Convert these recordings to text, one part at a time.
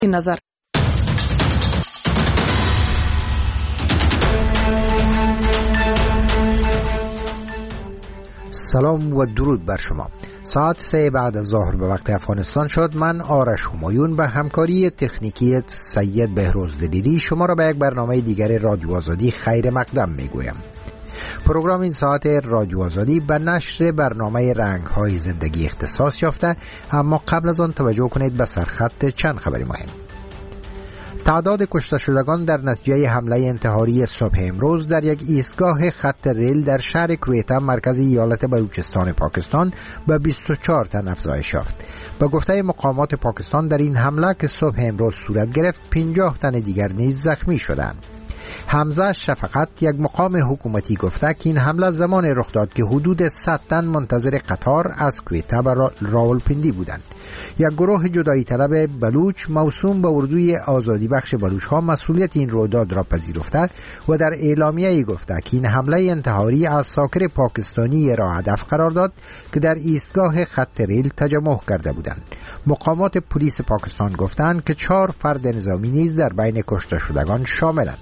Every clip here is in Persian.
نظر. سلام و درود بر شما. ساعت 3 بعد از ظهر به وقت افغانستان شد. من آرش همایون به همکاری تکنیکی سید بهروز دلیری شما را به یک برنامه دیگر رادیو آزادی خیر مقدم میگویم. پروگرام این ساعت رادیو آزادی به نشر برنامه رنگ‌های زندگی اختصاص یافته، اما قبل از آن توجه کنید به سرخط چند خبری مهم. تعداد کشته شدگان در نتیجه حمله انتحاری صبح امروز در یک ایستگاه خط ریل در شهر کویتا مرکز ایالت بلوچستان پاکستان به 24 تن افزایش یافت. به گفته مقامات پاکستان در این حمله که صبح امروز صورت گرفت 50 تن دیگر نیز زخمی شدند. حمزه شفقت، یک مقام حکومتی، گفته که این حمله زمان رخ داد که حدود 100 تن منتظر قطار از کویتا به راولپندی بودند. یک گروه جدایی طلب بلوچ موسوم به اردوی آزادی بخش بلوچ ها مسئولیت این رویداد را پذیرفته و در اعلامیه‌ای گفته که این حمله انتحاری از ساکر پاکستانی را هدف قرار داد که در ایستگاه خط ریل تجمع کرده بودند. مقامات پلیس پاکستان گفتند که 4 فرد نظامی نیز در بین کشته شدگان شاملند.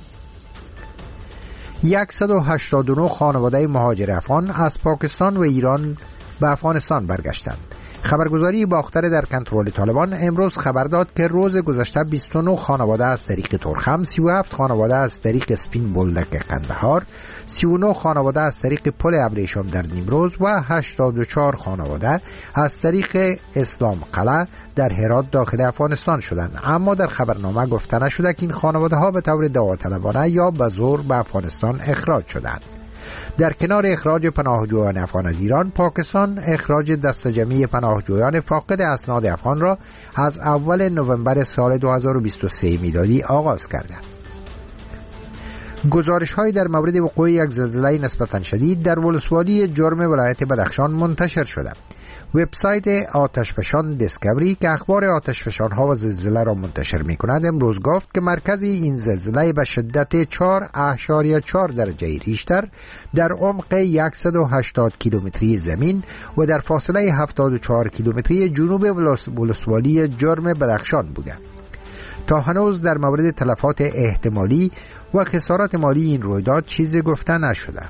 189 خانواده مهاجر افغان از پاکستان و ایران به افغانستان برگشتند. خبرگزاری باختر در کنترل طالبان امروز خبر داد که روز گذشته 29 خانواده از طریق ترخم، 37 خانواده از طریق سپین بولدک قندهار، 39 خانواده از طریق پل ابریشم در نیمروز و 84 خانواده از طریق اسلام قلعه در هرات داخل افغانستان شدند. اما در خبرنامه گفته نشده که این خانواده ها به طور داوطلبانه یا به زور به افغانستان اخراج شدند. در کنار اخراج پناهجویان افغان از ایران، پاکستان اخراج دست جمعی پناهجویان فاقد اسناد افغان را از اول نوامبر سال 2023 میلادی آغاز کرده. گزارش‌هایی در مورد وقوع یک زلزله نسبتاً شدید در ولسوالی جرم ولایت بدخشان منتشر شده. وبسایت آتشفشان دیسکاوری که اخبار آتشفشان‌ها و زلزله را منتشر می‌کند امروز گفت که مرکز این زلزله به شدت 4.4 درجه ریشتر در عمق 180 کیلومتری زمین و در فاصله 74 کیلومتری جنوب ولسوالی جرم بدخشان بوده. تا هنوز در مورد تلفات احتمالی و خسارات مالی این رویداد چیزی گفته نشده.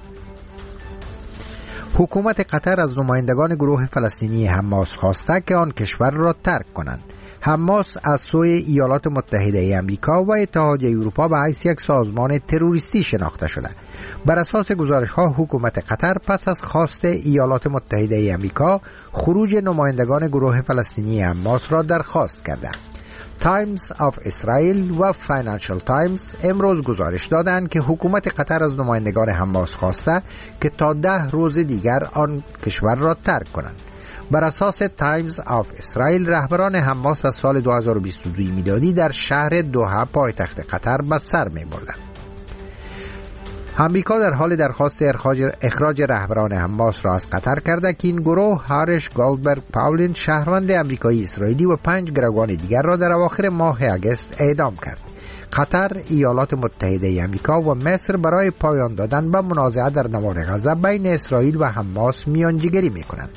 حکومت قطر از نمایندگان گروه فلسطینی حماس خواسته که آن کشور را ترک کنند. حماس از سوی ایالات متحده آمریکا و اتحادیه اروپا به حیث یک سازمان تروریستی شناخته شده. بر اساس گزارش‌ها حکومت قطر پس از خواست ایالات متحده آمریکا خروج نمایندگان گروه فلسطینی حماس را درخواست کرده. تایمز آف اسرائیل و فاینانشل تایمز امروز گزارش دادند که حکومت قطر از نمایندگان حماس خواسته که تا 10 روز دیگر آن کشور را ترک کنند. بر اساس تایمز آف اسرائیل رهبران حماس از سال 2022 میلادی در شهر دوحه پایتخت قطر به سر می‌بردند. امریکا در حال درخواست اخراج رهبران حماس را از قطر کرده که این گروه هارش گولدبرگ پاولین، شهروند امریکایی اسرائیلی و 5 گروگان دیگر را در اواخر ماه اگست اعدام کرد. قطر، ایالات متحده آمریکا و مصر برای پایان دادن به منازعه در نوار غزه بین اسرائیل و حماس میانجیگری می‌کنند.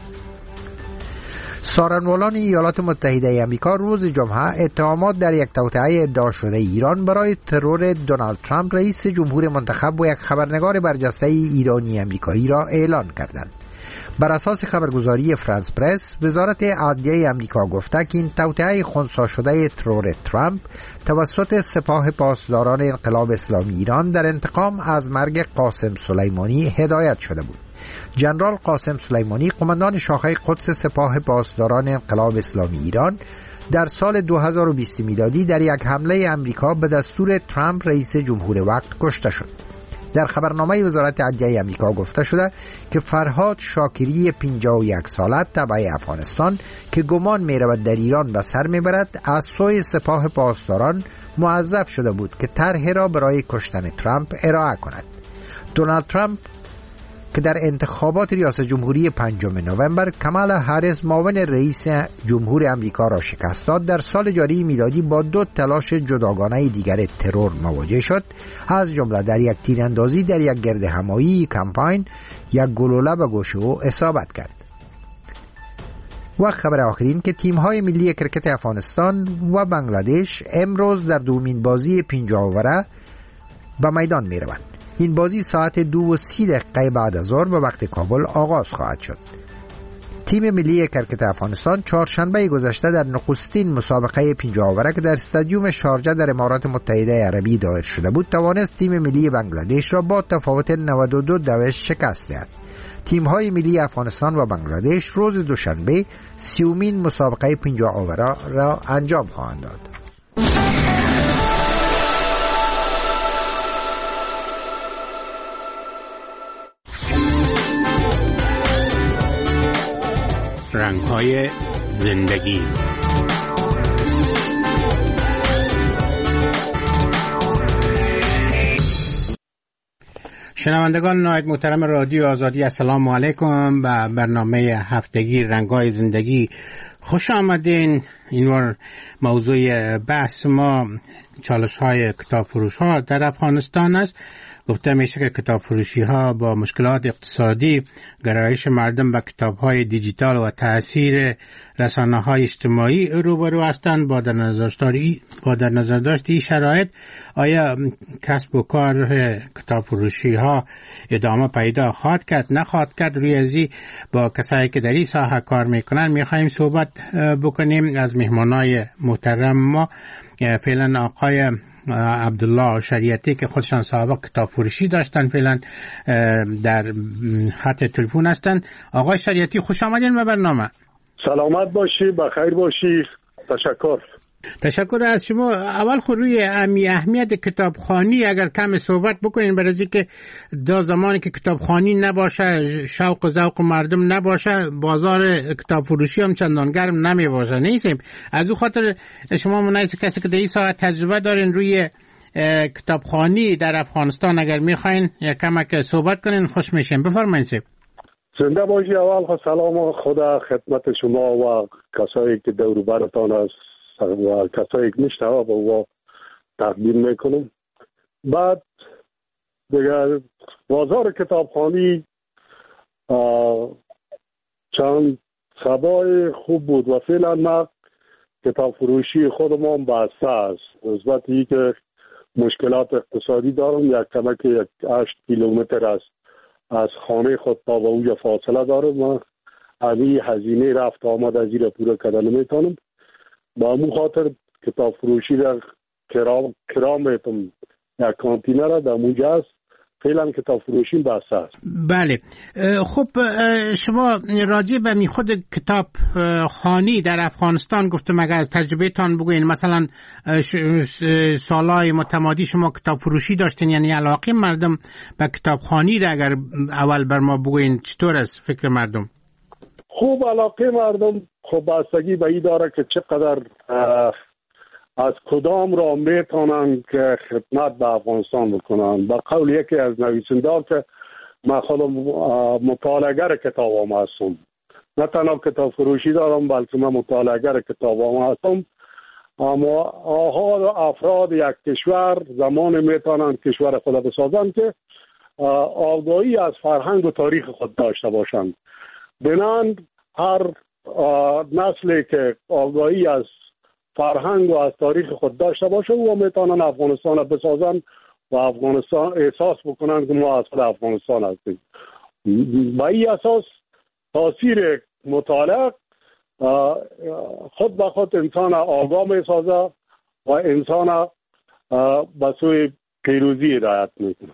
سارنوالان ایالات متحده آمریکا روز جمعه اتهامات در یک توطئه ادعا شده ایران برای ترور دونالد ترامپ رئیس جمهور منتخب و یک خبرنگار برجسته ایرانی آمریکایی را اعلان کردند. بر اساس خبرگزاری فرانس پرس، وزارت عدلیه آمریکا گفته که این توطئه خنثی شده ترور ترامپ توسط سپاه پاسداران انقلاب اسلامی ایران در انتقام از مرگ قاسم سلیمانی هدایت شده بود. جنرال قاسم سلیمانی، قماندان شاخه قدس سپاه پاسداران انقلاب اسلامی ایران، در سال 2020 میلادی در یک حمله امریکا به دستور ترامپ رئیس جمهور وقت کشته شد. در خبرنامه وزارت عدلیه آمریکا گفته شده که فرهاد شاکری 51 ساله تبع افغانستان که گمان می‌رود در ایران به سر می‌برد از سوی سپاه پاسداران موظف شده بود که طرح را برای کشتن ترامپ ارائه کند. دونالد ترامپ که در انتخابات ریاست جمهوری 5 نوامبر کمالا هریس معاون رئیس جمهور آمریکا را شکست داد، در سال جاری میلادی با 2 تلاش جداگانه دیگر ترور مواجه شد، از جمله در یک تیراندازی در یک گردهمایی کمپاین یک گلوله به گوش او اصابت کرد. و خبر آخرین که تیم‌های ملی کرکت افغانستان و بنگلادش امروز در دومین بازی 50 اوره به میدان می‌روند. این بازی ساعت 2:30 بعد از ظهر به وقت کابل آغاز خواهد شد. تیم ملی کرکت افغانستان چهارشنبه گذشته در نخستین مسابقه 50 اوره که در استادیوم شارجه در امارات متحده عربی دایر شده بود توانست تیم ملی بنگلادش را با تفاوت 92 شکست دهد. تیم‌های ملی افغانستان و بنگلادش روز دوشنبه 30مین مسابقه 50 اوره را انجام خواهند داد. رنگ‌های زندگی. شنوندگان نهایت محترم رادیو آزادی، السلام علیکم. به برنامه هفتگی رنگ‌های زندگی خوش آمدین. این موضوع بحث ما چالش‌های کتاب فروش‌ها در افغانستان است. گفته میشه که کتاب فروشی ها با مشکلات اقتصادی، گرایش مردم به کتاب های دیجیتال و تأثیر رسانه های اجتماعی روبرو هستند. با در نظر داشت این شرایط آیا کسب و کار کتاب فروشی ها ادامه پیدا خواهد کرد نخواهد کرد؟ روی ازی با کسایی که در این ساحه کار میکنن میخوایم صحبت بکنیم. از مهمانای محترم ما فعلا آقای عبدالله شریعتی که خودشان سابق کتاب فروشی داشتن فعلا در خط تلفن هستن. آقای شریعتی خوش آمدین به برنامه. سلامت باشی، بخیر باشی. تشکر از شما. اول خود روی اهمیت کتابخوانی اگر کم صحبت بکنین، برای اینکه دا زمانی که کتابخوانی نباشه، شوق و ذوق مردم نباشه، بازار کتاب فروشی هم چندان گرم نمی باشه. نیستیم از او خاطر شما مناسب کسی که در این ساعت تجربه دارین روی کتابخوانی در افغانستان اگر میخواین یک کمک صحبت کنین خوش میشیم. بفرمایید. زنده باشی. اول سلام خدا خدمت شما و کسایی که دور و برتان است و کسایی که میشنوه با او تقدیم میکنم. بعد دیگر بازار کتابخوانی چند سبای خوب بود و فعلا ما کتاب فروشی خودمان بسته است. نسبت ای که مشکلات اقتصادی دارم، یک کمک 8 کیلومتر از خانه خود تا به اوجا فاصله دارم و همین هزینه رفت آمد از این را پورا کردن نمیتونم. با همون خاطر کتاب فروشی در کرام میتونم یک کانتینه را در اونجا است. فعلا کتاب فروشی بسته است. بله. خب شما راجع به خود کتاب خوانی در افغانستان گفتم، اگر از تجربه تان بگوین، مثلا سالهای متمادی شما کتاب فروشی داشتین، یعنی علاقه مردم به کتاب خوانی را اگر اول بر ما بگوین چطور است فکر مردم؟ خوب علاقه مردم خب بستگی به این داره که چقدر از کدام را میتونن که خدمت به افغانستان بکنن. با قول یکی از نویسنده که من خودم مطالعه‌گر کتابام هستم، نه تنها کتاب فروشی دارم بلکه من مطالعه‌گر کتابام هستم. اما افراد یک کشور زمان میتونن کشور خود بسازن که آگاهی از فرهنگ و تاریخ خود داشته باشند. بنان هر نسلی که آگاهی از فرهنگ و از تاریخ خود داشته باشه و میتونن افغانستان را بسازن و افغانستان احساس بکنن که ما از خود افغانستان هستیم. با این اساس تاثیر مطالعه خود به خود انسان آگاه میسازه و انسان به سوی پیروزی هدایت میکنه.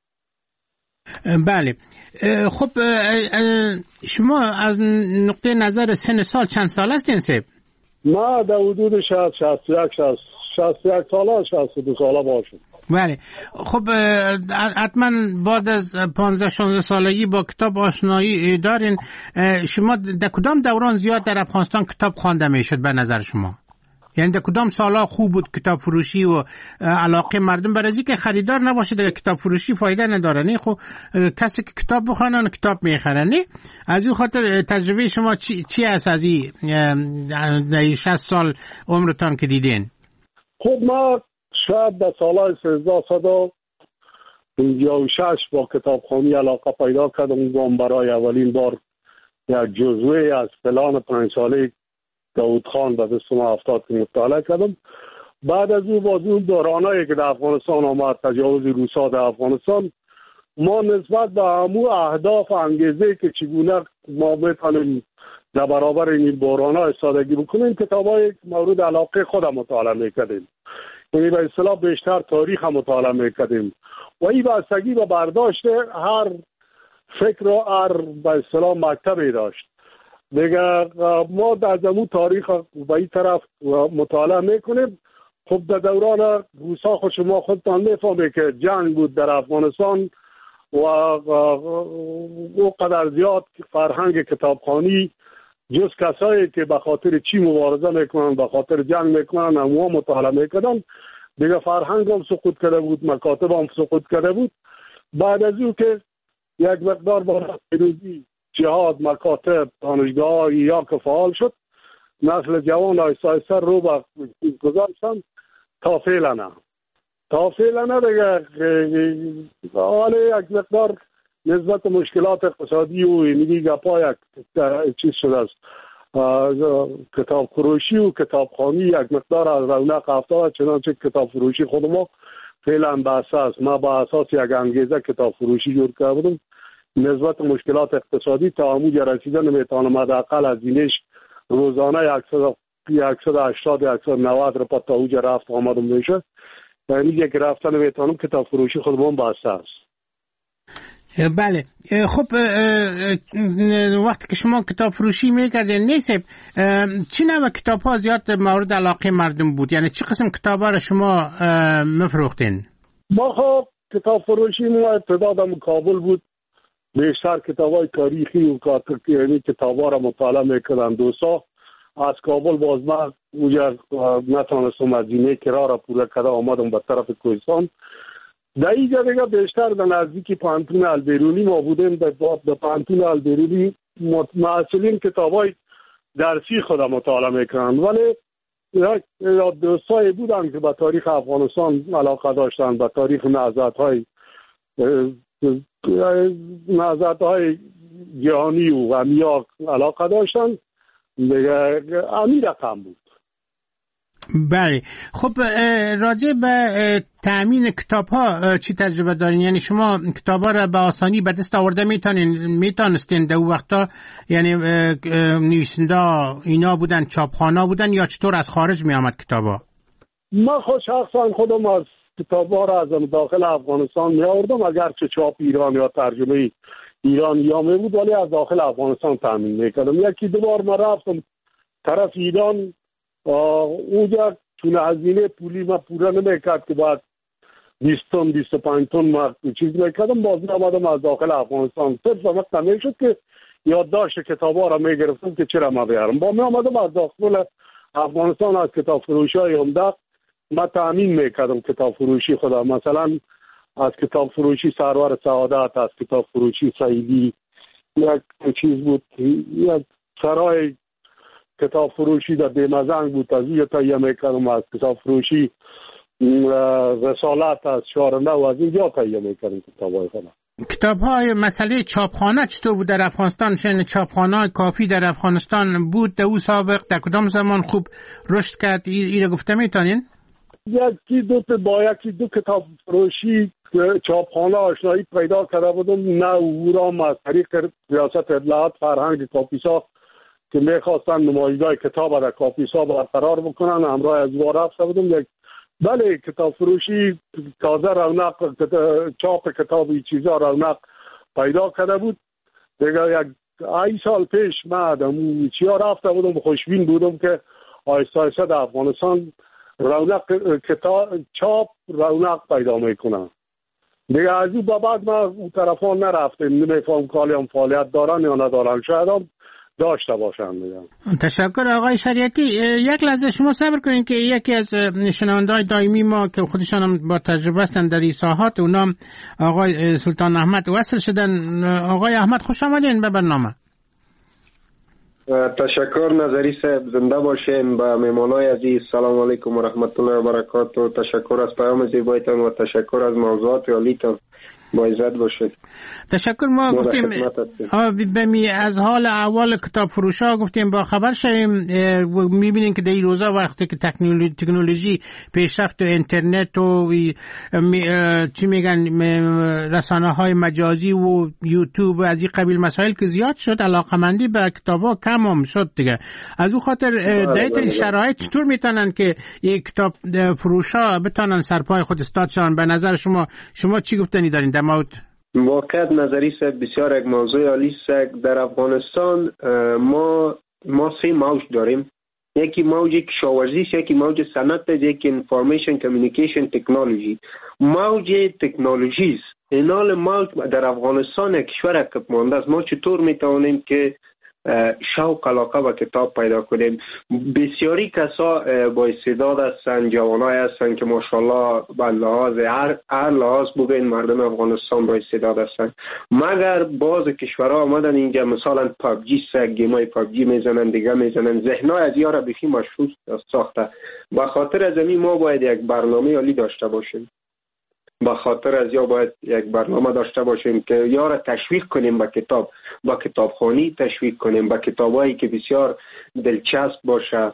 بله. خب شما از نقطه نظر سن سال چند سال هستین سیب؟ ما در حدود 61 ساله 62 ساله باشم. بله. خب حتما بعد از 15-16 سالگی با کتاب آشنایی دارین. شما در کدام دوران زیاد در افغانستان کتاب خوانده میشد به نظر شما؟ یعنی در کدام سالا خوب بود کتاب فروشی و علاقه مردم؟ برای اینکه خریدار نباشه در کتاب فروشی فایده نداره. نه خب کسی که کتاب بخونه کتاب میخره. نه از این خاطر تجربه شما چی است از این 60 سال عمرتان که دیدین؟ خب ما شاید در سالهای 1356 با کتابخوانی علاقه پیدا کردم. برای اولین بار یک جزوه از پلان 5 ساله داود خان به دست ما افتاد که مطالعه کردم. بعد از اون باز اون دورانایی که در افغانستان آمد، تجاوز روسا در افغانستان، ما نسبت به همون اهداف انگیزه که چگونه ما میتونیم در برابر این بحران‌ها ایستادگی بکنیم، کتاب‌های مورد علاقه خودم مطالعه میکردیم. یعنی به اصطلاح بیشتر تاریخ هم مطالعه میکردیم و این بستگی به برداشت هر فکر و هر به اصطلاح مکتبی داشت. دیگه ما در زمون تاریخ به این طرف مطالعه میکنیم. خب در دوران روسا خود شما خودتان میفهمید که جنگ بود در افغانستان و او قدر زیاد فرهنگ کتابخوانی جز کسایی که به خاطر چی مبارزه میکنن، به خاطر جنگ میکنن، هموها مطالعه میکنن. دیگه فرهنگ هم سقوط کرده بود، مکاتب هم سقوط کرده بود. بعد از او که یک مقدار با پیروزی جهاد، مکاتب، دانشگاه یا که فعال شد، نسل جوان آیسته آیسته رو به گذاشتن تا فعلا نه دیگه. حالا یک مقدار نسبت مشکلات اقتصادی و اینگی گپا یک چیز شده است. کتاب فروشی و کتابخوانی یک مقدار از رونق افتاد، چنانچه کتاب فروشی خود ما فعلا بحث است. ما با اساس یک انگیزه کتاب فروشی جور کرده بودم. نسبت مشکلات اقتصادی تا همونجا رسیدن نمیتونم حداقل از اینش روزانه 180-190 رو تا اونجا رفت آمدم میشه. یعنی یک رفتن نمیتونم کتاب فروشی خودمون بحث است. بله. خب وقتی که شما کتاب فروشی میکردین نیست چی نوع کتاب ها زیاد مورد علاقه مردم بود؟ یعنی چی قسم کتاب ها رو شما مفروختین؟ ما خب کتاب فروشی ما ابتدادم کابل بود. بیشتر کتاب های تاریخی و یعنی کتاب ها را مطالعه میکردن. دوستا از کابل باز من اونجا نتانستم از اینه کرا را پوره کرده آمدم به طرف کوهستان. در اینجا دیگه بیشتر در نزدیکی پانتون البیرونی ما بودیم. در پانتون البیرونی معاصلین کتابای درسی خود مطالعه میکنن، ولی دوستایی بودن که به تاریخ افغانستان علاقه داشتن، به تاریخ نهضت‌های جهانی و غمی‌ها علاقه داشتن. دیگه همین رقم بود. بله. خب راجع به تأمین کتاب ها چی تجربه دارین؟ یعنی شما کتاب ها را به آسانی به دست آورده میتونستین در اون وقتا؟ یعنی نویسنده اینا بودن، چاپخانه بودن، یا چطور از خارج می آمد کتاب ها؟ من شخصا خودم از کتاب ها را از داخل افغانستان می آوردم، اگرچه چاپ ایران یا ترجمه ایرانی یا می بود، ولی از داخل افغانستان تأمین میکردم. یکی دو بار من رفتم طرف ایران، اونجا چون هزینه پولی ما پورا نمیکرد که باید 20 تن 25 تن ما چیز میکردم، باز آمدم از داخل افغانستان. صرف وقت نمیشد که یادداشت کتابا را میگرفتم که چرا ما بیارم. با می آمدم از داخل افغانستان از کتاب فروشی های عمده ما تأمین میکردم کتاب فروشی خدا. مثلا از کتاب فروشی سرور سعادت، از کتاب فروشی سعیدی، یک چیز بود، یک سرای کتاب فروشی در دیمزنگ بود، از اینجا تهیه میکردم. از کتاب فروشی رسالت از شارنده و از اینجا تهیه میکردم کتاب‌های خودم. کتاب‌های مسئله چاپخانه چطور بود در افغانستان؟ شاید چاپخانه‌های کافی در افغانستان بود در او سابق؟ در کدام زمان خوب رشد کرد؟ این رو گفته میتونین؟ یکی دو کتاب فروشی چاپخانه آشنایی پیدا کرده بودم. نه اورام از طریق ریاست اطلاعات فرهنگ کاپیسا که میخواستن نمایشگاه کتاب در کاپیسا برقرار بکنن، همراه از او رفته بودم. بله کتاب فروشی تازه رونق، چاپ کتابی چیزا رونق پیدا کرده بود. دیگه یک 8 سال پیش من چیا رفته بودم، خوشبین بودم که آیسته آیسته در افغانستان رونق کتاب چاپ رونق پیدا میکنن. دیگه از این بعد من اون طرفان نرفتم، نمیفهم کالی هم فعالیت دارن یا ندارن، شاید هم داشته باشن. تشکر آقای شریعتی. یک لحظه شما صبر کنید که یکی از شنونده‌های دائمی ما که خودشان هم با تجربه هستند در این ساحات، اونام آقای سلطان احمد وصل شدن. آقای احمد خوش آمدین به برنامه. تشکر نظری صاحب، زنده باشین. با مهمانای عزیز سلام علیکم و رحمت الله و برکاته. تشکر از پیام زیبایتان و تشکر از موضوعات عالیتان. با عزت باشید. تشکر. ما گفتیم از حال اول کتاب فروش ها گفتیم با خبر شویم. میبینیم که در این روزا وقتی که تکنولوژی پیشرفت و اینترنت و چی میگن رسانه های مجازی و یوتیوب و از این قبیل مسائل که زیاد شد، علاقمندی به کتاب ها کم هم شد دیگه. از اون خاطر در شرایط چطور میتونن که یک کتاب فروش ها بتونن سرپای خود استاد شون؟ به نظر شما چی گفتنی دارین در مورد؟ واقعا نظری بسیار یک موضوع عالی است. در افغانستان ما 3 موج داریم. یکی موج کشاورزی است، یکی موج صنعت است، یکی انفورمیشن کمیونیکیشن تکنولوژی. موج تکنولوژی است. اینال موج در افغانستان یک کشور عقب مانده است. ما چطور میتوانیم که شوق علاقه به کتاب پیدا کنیم؟ بسیاری کسا با استعداد هستند، جوانای هستند که ماشاءالله به لحاظ هر لحاظ بگین مردم افغانستان با استعداد هستند، مگر بعض کشورها آمدن اینجا مثلا پابجی گیمای پابجی میزنن، دیگه میزنن، ذهنای از یارا بخی مشهور ساخته. به خاطر از این ما باید یک برنامه عالی داشته باشیم. با خاطر از یا باید یک برنامه داشته باشیم که یا را تشویق کنیم به کتاب، با کتابخوانی تشویق کنیم، با کتابایی که بسیار دلچسب باشه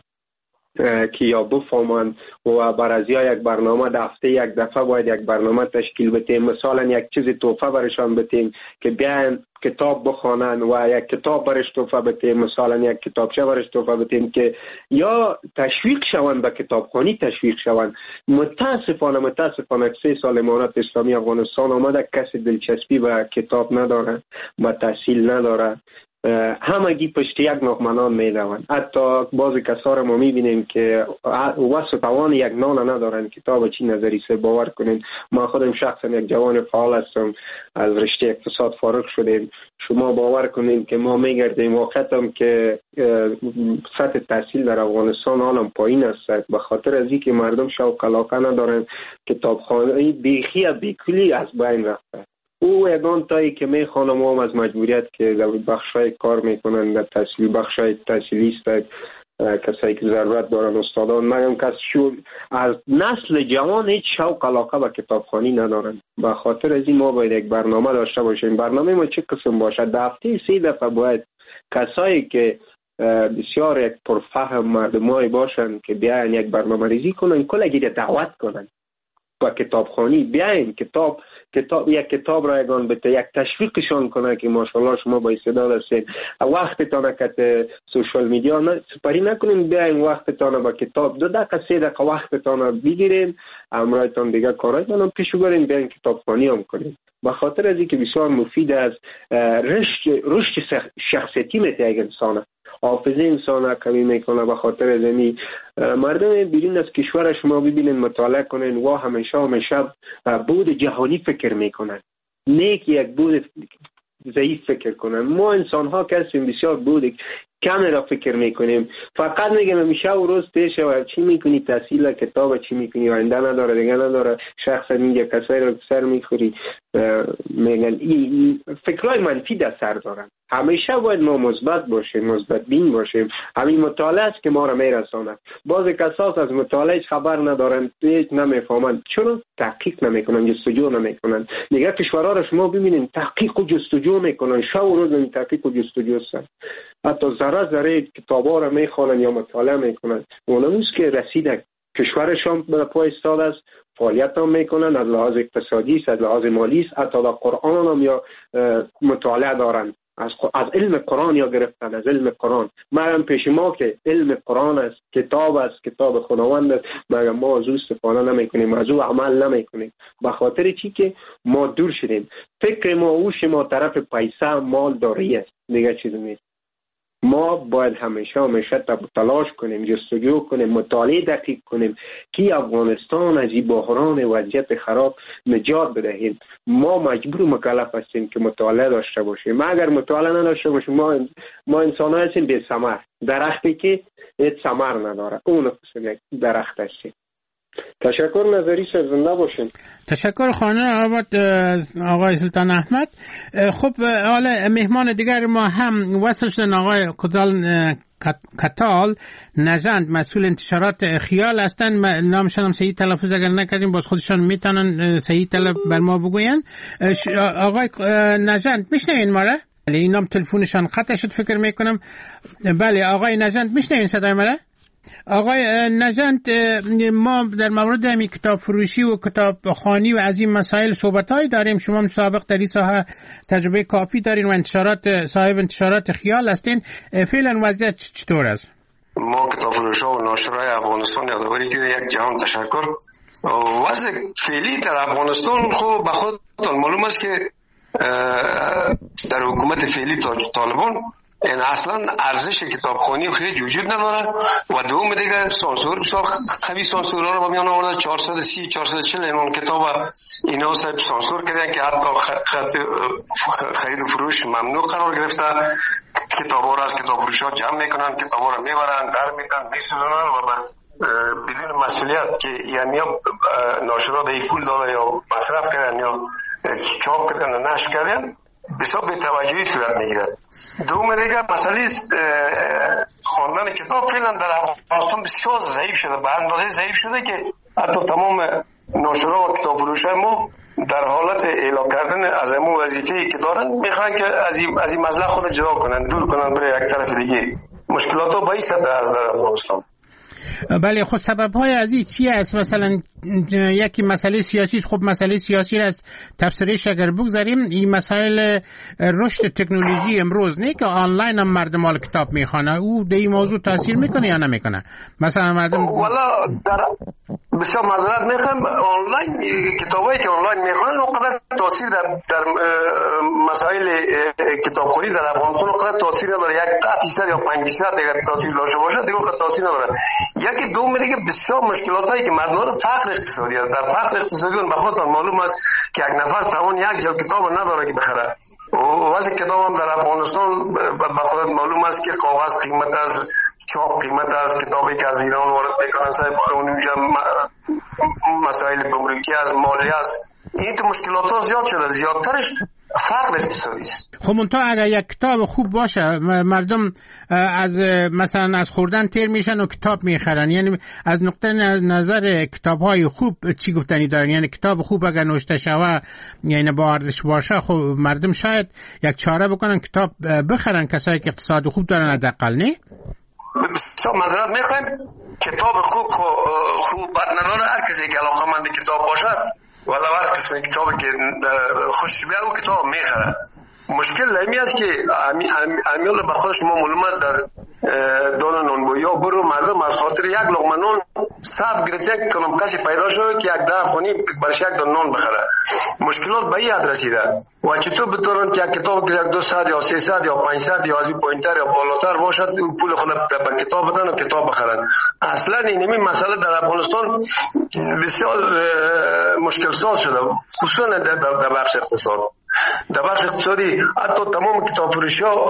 که یا بفهمند و بر از یک برنامه در هفته یک دفعه باید یک برنامه تشکیل بدیم. مثلا یک چیز تحفه برشان بدیم که بیان کتاب بخوانند و یک کتاب برش تحفه بدیم، مثلا یک کتابچه برش تحفه بدیم که یا تشویق شوند به کتابخوانی تشویق شوند. متاسفانه 3 سال امارت اسلامی افغانستان آمده کسی دلچسپی به کتاب نداره، به تحصیل نداره، همگی پشت یک ناخمنان میدوند. حتی بعضی کسا را ما میبینیم که واسه توان یک نان ندارن. کتاب چی نظری سه باور کنین. ما خودم شخصا یک جوان فعال هستم، از رشته اقتصاد فارغ شدیم. شما باور کنین که ما میگردیم واقعا که سطح تحصیل در افغانستان حالا پایین است، به خاطر از اینکه مردم شوق علاقه ندارن. کتابخوانی بیکلی از بین رفته. او یگان تایی که میخوانم هم از مجبوریت که در بخشای کار میکنن در تحصیلی، بخشای تحصیلی است، کسایی که ضرورت دارن استادان، مگم کس از نسل جوان هیچ شوق علاقه به کتابخوانی ندارن. به خاطر از این ما باید یک برنامه داشته باشیم. برنامه ما چه قسم باشه؟ در هفته 3 دفعه باید کسایی که بسیار یک پرفهم مردمایی باشن که بیاین یک برنامه ریزی کنن، کلگی دعوت کنن با کتابخوانی، بیاین یک کتاب را یگان بده، یک تشویقشان کنه که ماشاءالله شما با استعداد هستین. وقتتان که سوشال میدیا سپری نکنین، بیاین وقتتان با کتاب 2 دقیقه 3 دقیقه وقتتان بگیرین، امرایتان دیگه کارایتان هم پیشو برین، بیاین کتابخوانی هم کنین. به خاطر از اینکه بسیار مفید است، رشد شخصیتی میده یک انسان، حافظه انسان کمی میکنه. به خاطر از این مردم بیرون از کشور شما ببینین، مطالعه کنین و همیشه بود جهانی فکر میکنن، نیک یک بود ضعیف فکر کنن. ما انسان ها کسیم بسیار بود کم را فکر میکنیم، فقط میگم همیشه و روز پیش و چی میکنی، تحصیل کتاب چی میکنی، آینده نداره، دیگه نداره. شخصا میگه کسایی را سر میخوری، میگن فکرهای منفی در سر دارن. همیشه باید ما مثبت باشیم، مثبت بین باشیم. همین مطالعه است که ما را میرساند. بعضی کسا از مطالعه خبر ندارن، هیچ نمیفهمن، چرا تحقیق نمیکنن، جستجو نمیکنن. دیگه کشورها را شما ببینید تحقیق و جستجو میکنن، شب و روز این تحقیق و جستجو هستن. حتی ذره کتابا را میخوانن یا مطالعه میکنن. اونموز که رسیده کشورشان به پای استاد است، فعالیت هم میکنن، از لحاظ اقتصادی است، از لحاظ مالی است، حتی در قرآن هم یا مطالعه دارن، از علم قرآن یا گرفتن از علم قرآن. مگم پیش ما که علم قرآن است، کتاب خداوند است، مگم ما از او استفاده نمیکنیم، از او عمل نمیکنیم. به خاطر چی که ما دور شدیم. فکر ما اوش ما طرف پیسه مال داری است، دیگه چیزی نیست. ما باید همیشه تلاش کنیم، جستجو کنیم، مطالعه دقیق کنیم که افغانستان از این بحران وضعیت خراب نجات بدهیم. ما مجبور و مکلف هستیم که مطالعه داشته باشیم. ما اگر مطالعه نداشته باشیم، ما انسان ها هستیم بی ثمر، درختی که هیچ ثمر نداره، اون قسم یک درخت هستیم. تشکر نظری صاحب، زنده باشین. تشکر خانه آباد آقای سلطان احمد. خب حالا مهمان دیگر ما هم وصل شدن، آقای کتال نژند، مسئول انتشارات خیال هستن. نامشان هم صحیح تلفظ اگر نکردیم باز خودشان میتونن صحیح بر ما بگوین. آقای نژند میشنوین ما را؟ این نام تلفنشان قطع شد فکر میکنم. بله آقای نژند میشنوین صدای ما را؟ آقای نژند، ما در مورد همین کتاب فروشی و کتاب خوانی و از این مسائل صحبت‌هایی داریم. شما سابق در این ساحه تجربه کافی دارین و صاحب انتشارات خیال هستین. فعلا وضعیت چطور است؟ ما کتاب فروش‌ها و ناشرای افغانستان یادآوری که یک جهان تشکر. وضع فعلی در افغانستان خب به خودتان معلوم است که در حکومت فعلی طالبان این اصلا ارزش کتابخوانی خیلی وجود نداره و دوم دیگه سانسور بسیار خبی سانسورها رو با میان آورده. 430 440 این کتاب اینا سانسور کردن که حتی خرید و فروش ممنوع قرار گرفته. کتابا رو از کتاب فروش ها جمع میکنن، کتابا رو میبرن در میدن میسوزونن و بدون مسئولیت که یعنی ناشرات ای پول داده یا مصرف کردن یا چاپ کردن و نشر کردن بسیار بی‌توجهی صورت میگیرد. دوم دیگه مسئله خواندن کتاب فعلا در افغانستان بسیار ضعیف شده، به اندازه ضعیف شده که حتی تمام ناشرا و کتاب فروشای ما در حالت اعلام کردن از امو وظیفه‌ای که دارن میخوان که از این مسئله خود جدا کنن، دور کنن برای یک طرف دیگه. مشکلات ها با این سطح از در افغانستان. بله خب سبب‌های از این چی است؟ مثلا یکی مسئله سیاسی. خب مسئله سیاسی را از تفسیرش اگر بگذاریم، این مسائل رشد تکنولوژی امروز نه که آنلاین هم مردم مال کتاب میخوانه، او به این موضوع تاثیر میکنه یا نمیکنه؟ مثلا مردم والا بسیار معذرت میخوام، آنلاین کتابایی که آنلاین میخوانن اونقدر تاثیر در مسائل کتابخوانی در افغانستان اونقدر تاثیر نداره. 1% یا 5% دیگه تاثیر داشته باشه دیگه اونقدر تاثیر نداره. یکی دوم دیگه بسیار مشکلاتایی که مردم رو فقر اقتصادی در فقر اقتصادی به خودتان معلوم است که یک نفر توان یک جلد کتاب نداره که بخره. واسه کتاب هم در افغانستان به خودت معلوم است که کاغذ قیمت از چاپ قیمت از کتابی که از ایران وارد میکنن صاحب اونجا مسائل گمرکی از مالی است. این تو مشکلات ها زیاد شده، زیادترش فقر اقتصادی است. خب منتها اگر یک کتاب خوب باشه مردم از مثلا از خوردن تیر میشن و کتاب میخرن. یعنی از نقطه نظر کتاب های خوب چی گفتنی دارن؟ یعنی کتاب خوب اگر نوشته شوه یعنی با ارزش باشه، خب مردم شاید یک چاره بکنن کتاب بخرن، کسایی که اقتصاد خوب دارن حداقل. نه بسیار معذرت میخوایم، کتاب خوب بد نداره. هر کسی که علاقه‌مند کتاب باشد ولی هر قسم کتابی که خوشش بیاد او کتاب میخره. مشکل همی است که امیال به خود شما معلومات در دان نانبویی ها برو مردم از خاطر یک لقمه نان صف گرفته کنم کسی پیدا شده که یک ده افغانی برش یک دان نان بخره. مشکلات به این حد رسیده و چطور بتونن که یک کتاب که یک 200 یا 300 یا 500 یا از این پایینتر یا بالاتر باشد او پول خود به کتاب بدن و کتاب بخرن. اصلا این مسئله در افغانستان بسیار مشکل ساز شده، خصوصا در بخش اقتصاد. در بخش اقتصادی حتی تمام کتاب فروشی ها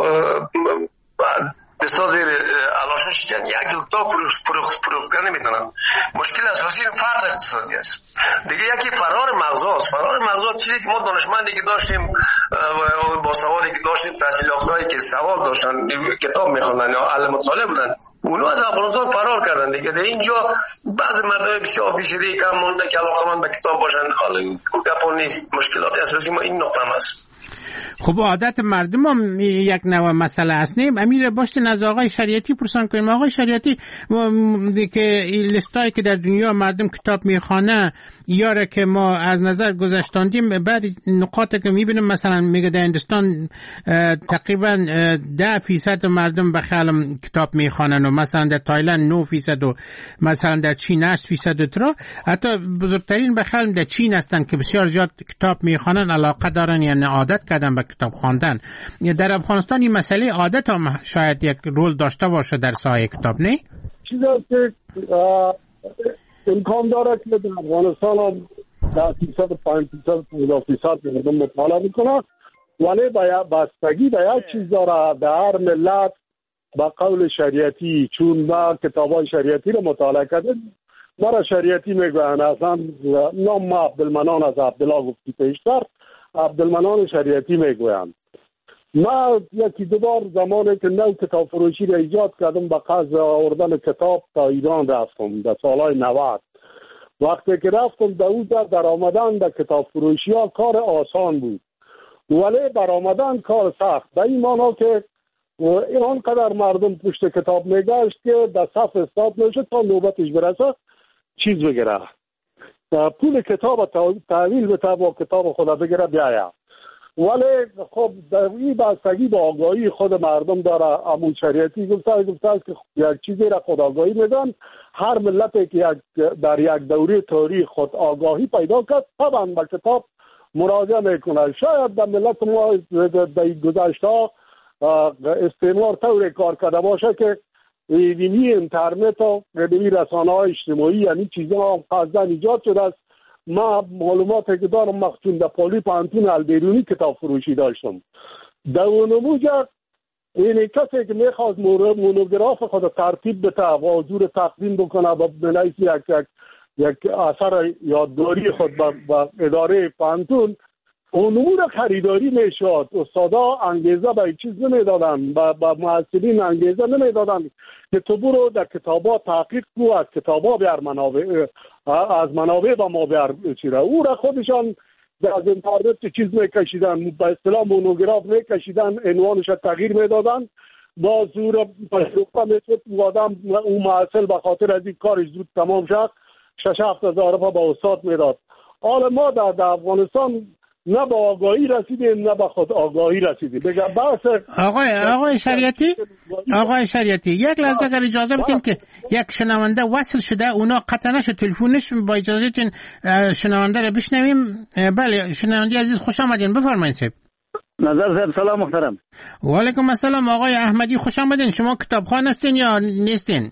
بسیار زیر علاشش شدن، یک کتاب فروخت نمیتونن. مشکل اساسی فقر اقتصادی است. دیگه یکی فرار مغزاست. فرار مغزا چیزی که ما دانشمندی که داشتیم با سوادی که داشتیم، تحصیل یافته‌ای که سواد داشتن کتاب میخوندن یا اهل مطالعه بودن، اونها از افغانستان فرار کردن دیگه. در اینجا بعضی مردم بسیار فیصدی کم مونده که علاقه‌مند به کتاب باشن. حالا گپ نیست. مشکلات اساسی ما این نقطه است. خب عادت مردم هم یک نوع مسئله است. نه امیر باشتین از آقای شریعتی پرسان کنیم. آقای شریعتی که لیستایی که در دنیا مردم کتاب میخوانه یاره که ما از نظر گذاشتاندیم، بعد نقاطی که میبینیم مثلا میگه در هندوستان تقریبا 10% مردم به خیال کتاب میخوانن و مثلا در تایلند 9% و مثلا در چین 8% ترا. حتی بزرگترین به خیال در چین هستن که بسیار زیاد کتاب میخوانن، علاقه دارن یعنی عادت کردن به کتاب خواندن. در افغانستان این مسئله عادت هم شاید یک رول داشته باشه در ساحه کتاب. نه چیزی که امکان داره که در افغانستان هم 10% 5% مردم مطالعه میکنه، ولی بستگی به یک چیز داره. در هر ملت با قول شریعتی، چون ما کتابای شریعتی رو مطالعه کردیم، مرا شریعتی میگوین. اصلا نام ما عبدالمنان از عبدالله گفتی پیشتر، عبدالمنان شریعتی میگوین. ما یکی دو بار زمانی که نو کتاب فروشی را ایجاد کردم به قصد آوردن کتاب تا ایران رفتم در سالهای 90. وقتی که رفتم در آمدن در کتاب فروشی ها کار آسان بود، ولی برآمدن کار سخت. به این معنا که اینقدر مردم پشت کتاب میگشت که در صف استاد نشد تا نوبتش برسه چیز بگیره، پول کتاب تحویل بده با کتاب خدا بگیره بیاید. ولی خب در این بستگی با آگاهی خود مردم داره. امون شریعتی گفته که یک چیزی را خود آگاهی میدن. هر ملتی که در یک دوره تاریخ خود آگاهی پیدا کرد طبعا به کتاب مراجعه میکنه. شاید در ملت ما در گذشته ها استعمار طور کار کرده باشه که اینی اینترنت و رسانه های اجتماعی یعنی چیزها قصداً ایجاد شده است. ما معلوماتی که دارم مخصوص در پالی پانتون البیرونی کتاب فروشی داشتم. در اونموجه این کسی که میخواست مونوگراف خود ترتیب بده و حضور تقدیم بکنه و بنویس یک اثر یادداری خود با اداره پانتون، اونمو را خریداری میشد. استادا انگیزه به چیز نمیدادن، با محصلین انگیزه نمیدادن که تو برو در کتابا تحقیق کو، از کتابا بیار منابع، از منابع با ما بیار چیره. او را خودشان از اینترنت چیز میکشیدن، به اصطلاح مونوگراف میکشیدن، عنوانش تغییر میدادن. با زور پشتوکا میشد آدم اون محصل به خاطر از این کارش زود تمام شد 6-7 هزار با استاد میداد. حالا ما در افغانستان نه با آگاهی رسیدیم نه با خود آگاهی رسیدیم. بگم بحث آقای شریعتی یک لحظه اگر اجازه بدین که یک شنونده وصل شده، اونا قطع نشه تلفنش، با اجازهتون شنونده رو بشنویم. بله شنونده عزیز خوش آمدین، بفرمایید صاحب. نظر صاحب سلام محترم. و علیکم السلام آقای احمدی، خوش آمدین. شما کتابخوان هستین یا نیستین؟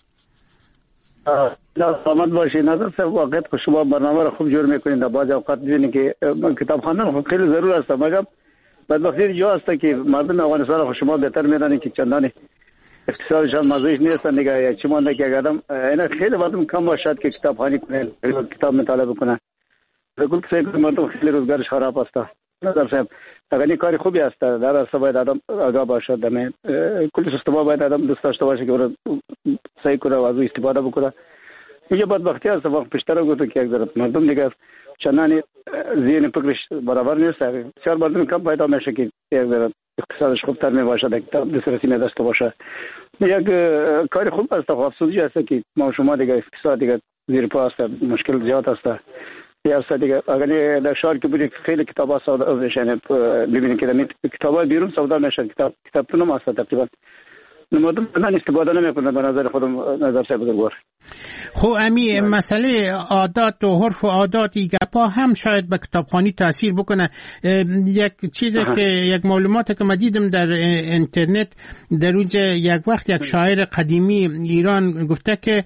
سلامت باشید. نظر صاحب واقعیت که شما برنامه را خوب جور میکنید. در بعض اوقات میبینید که کتاب خواندن خیلی ضرور است، مگر بدبختی جا است که مردم افغانستان را شما بهتر میدانید که چندان اقتصادشان مزایش نیستن دیگه. یا چی مانده که آدم اینا خیلی مردم کم باشد که کتاب خوانی کنه، کتاب مطالعه کنه. بگو که مردم خیلی روزگارش خراب است. نظر صاحب اگر کاری خوبی است در اصل باید آدم آگاه باشد. دم کل سیستم باید آدم دوست داشته باشه که صحیح کنه و از او استفاده بکنه. یه بدبختی است وقت پیشتر گفتم که یک ذره مردم دیگه چنانی ذهن فکرش برابر نیست. بسیار مردم کم پیدا میشه که یک ذره اقتصادش خوبتر می باشه، کتاب دسترسی نداشته باشه. یک کاری خوب است. افسوسی است که ما شما دیگه اقتصاد دیگه زیر پا است، مشکل زیاد است. یا دیگه اگر در شهر که بودید خیلی کتابا سودا میشن، ببینید که کتابا بیرون سودا میشن، کتابتون هم هست تقریبا مردم من استفاده نمیکنن. به نظر خودم نظر صاحب بزرگوار. خب امی مسئله عادات و عرف و عاداتی گپا هم شاید به کتابخوانی تاثیر بکنه. یک چیزی که یک معلوماتی که من دیدم در اینترنت در اونجا یک وقت یک شاعر قدیمی ایران گفته که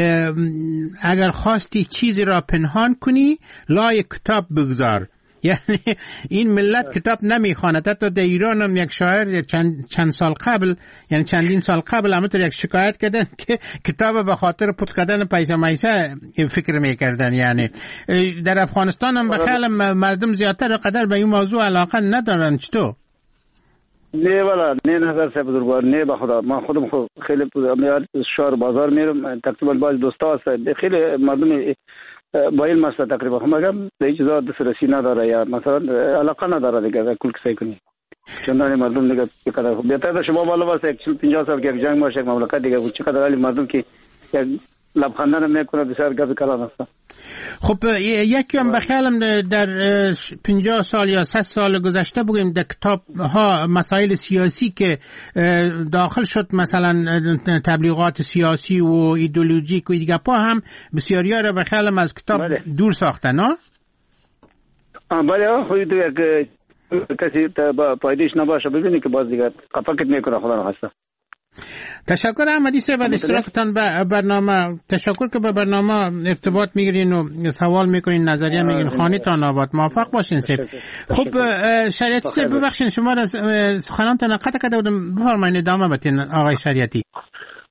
اگر خواستی چیزی را پنهان کنی لای کتاب بگذار. یعنی این ملت کتاب نمیخواند. حتی در ایران هم یک شاعر چند سال قبل، یعنی چندین سال قبل همونطور یک شکایت کردن که کتاب به خاطر پوت کردن پیسه مایسه فکر میکردن. یعنی در افغانستان هم بخیال مردم زیادتر قدر به این موضوع علاقه ندارن. چطور؟ نه والا نه نظر صاحب بزرگوار، نه به خدا من خودم خیلی شهر بازار میرم، تقریبا باز دوستا هست خیلی مردم با علم است تقریبا، مگر به هیچ چیزا دسترسی نداره یا مثلا علاقه نداره دیگه کل کسی کنی. چندان مردم دیگه چقدر بهتر شما بالا واسه 40-50 سال که جنگ باشه یک مملکت دیگه چقدر علی مردم که لبخندن میکنه بسیار گپ کلام است. خب یکی هم بخیالم در 50 سال یا 100 سال گذشته بگیم در کتاب ها مسائل سیاسی که داخل شد، مثلا تبلیغات سیاسی و ایدئولوژیک و دیگه پا هم بسیاریا را بخیالم از کتاب دور ساختن. نه بله خودی تو یک کسی پایدیش نباشه ببینی که باز دیگه قفقت میکنه خدا نخواسته. تشکر احمدی صاحب از اشتراکتان به برنامه. تشکر که به برنامه ارتباط میگیرین و سوال میکنین، نظریه میگین. خانیتان آباد، موفق باشین صاحب. خب شریعتی صاحب ببخشین شما را سخنانتان قطع کرده بودم، بفرمایید ادامه بدین آقای شریعتی.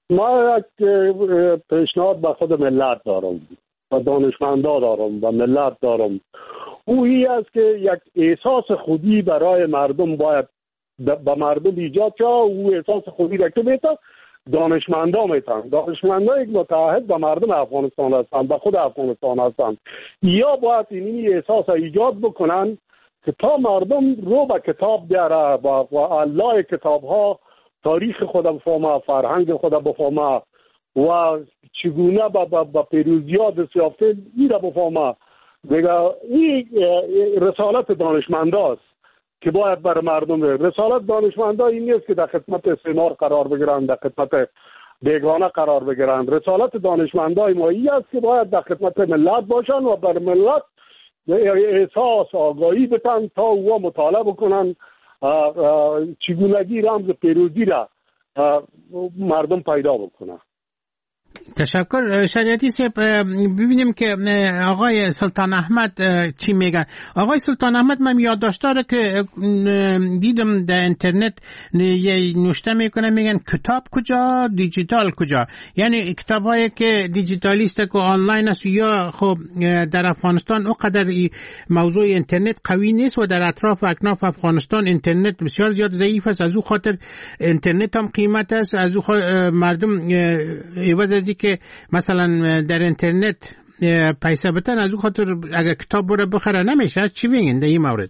ما یک پیشنهاد به خود ملت دارم و دانشمندا دارم و ملت دارم. این است که یک احساس خودی برای مردم باید به مردم ایجاد شد. او احساس خودی را که میتن دانشمندا میتن. دانشمندا یک متعهد به مردم افغانستان هستند، به خود افغانستان هستند. یا باید این احساس ایجاد بکنن که تا مردم رو به کتاب بیاره و الله کتاب ها تاریخ خود بفهمه، فرهنگ خود بفهمه و چگونه با پیروزی ها دست یافته این را بفهمه. دیگه این رسالت دانشمنداست که باید بر مردم بره. رسالت دانشمندا این نیست که در خدمت استعمار قرار بگیرن، در خدمت بیگانه قرار بگیرن. رسالت دانشمندای ما این است که باید در خدمت ملت باشن و بر ملت احساس آگاهی بتن تا او مطالعه بکنن چگونگی رمز پیروزی را مردم پیدا بکنن. تشکر. شریعتی صاحب، ببینیم که آقای سلطان احمد چی میگن. آقای سلطان احمد من یادداشت داره که دیدم در اینترنت نوشته میکنه، میگن کتاب کجا دیجیتال کجا، یعنی کتابایی که دیجیتالیست که آنلاین است یا خب در افغانستان اونقدر موضوع اینترنت قوی نیست و در اطراف و اکناف افغانستان اینترنت بسیار زیاد ضعیف است. از او خاطر اینترنت هم قیمت است. از او مردم عوض که مثلا در اینترنت پیسه بتن، از اون خاطر اگر کتاب بره بخره نمیشه. چی بگین در این مورد؟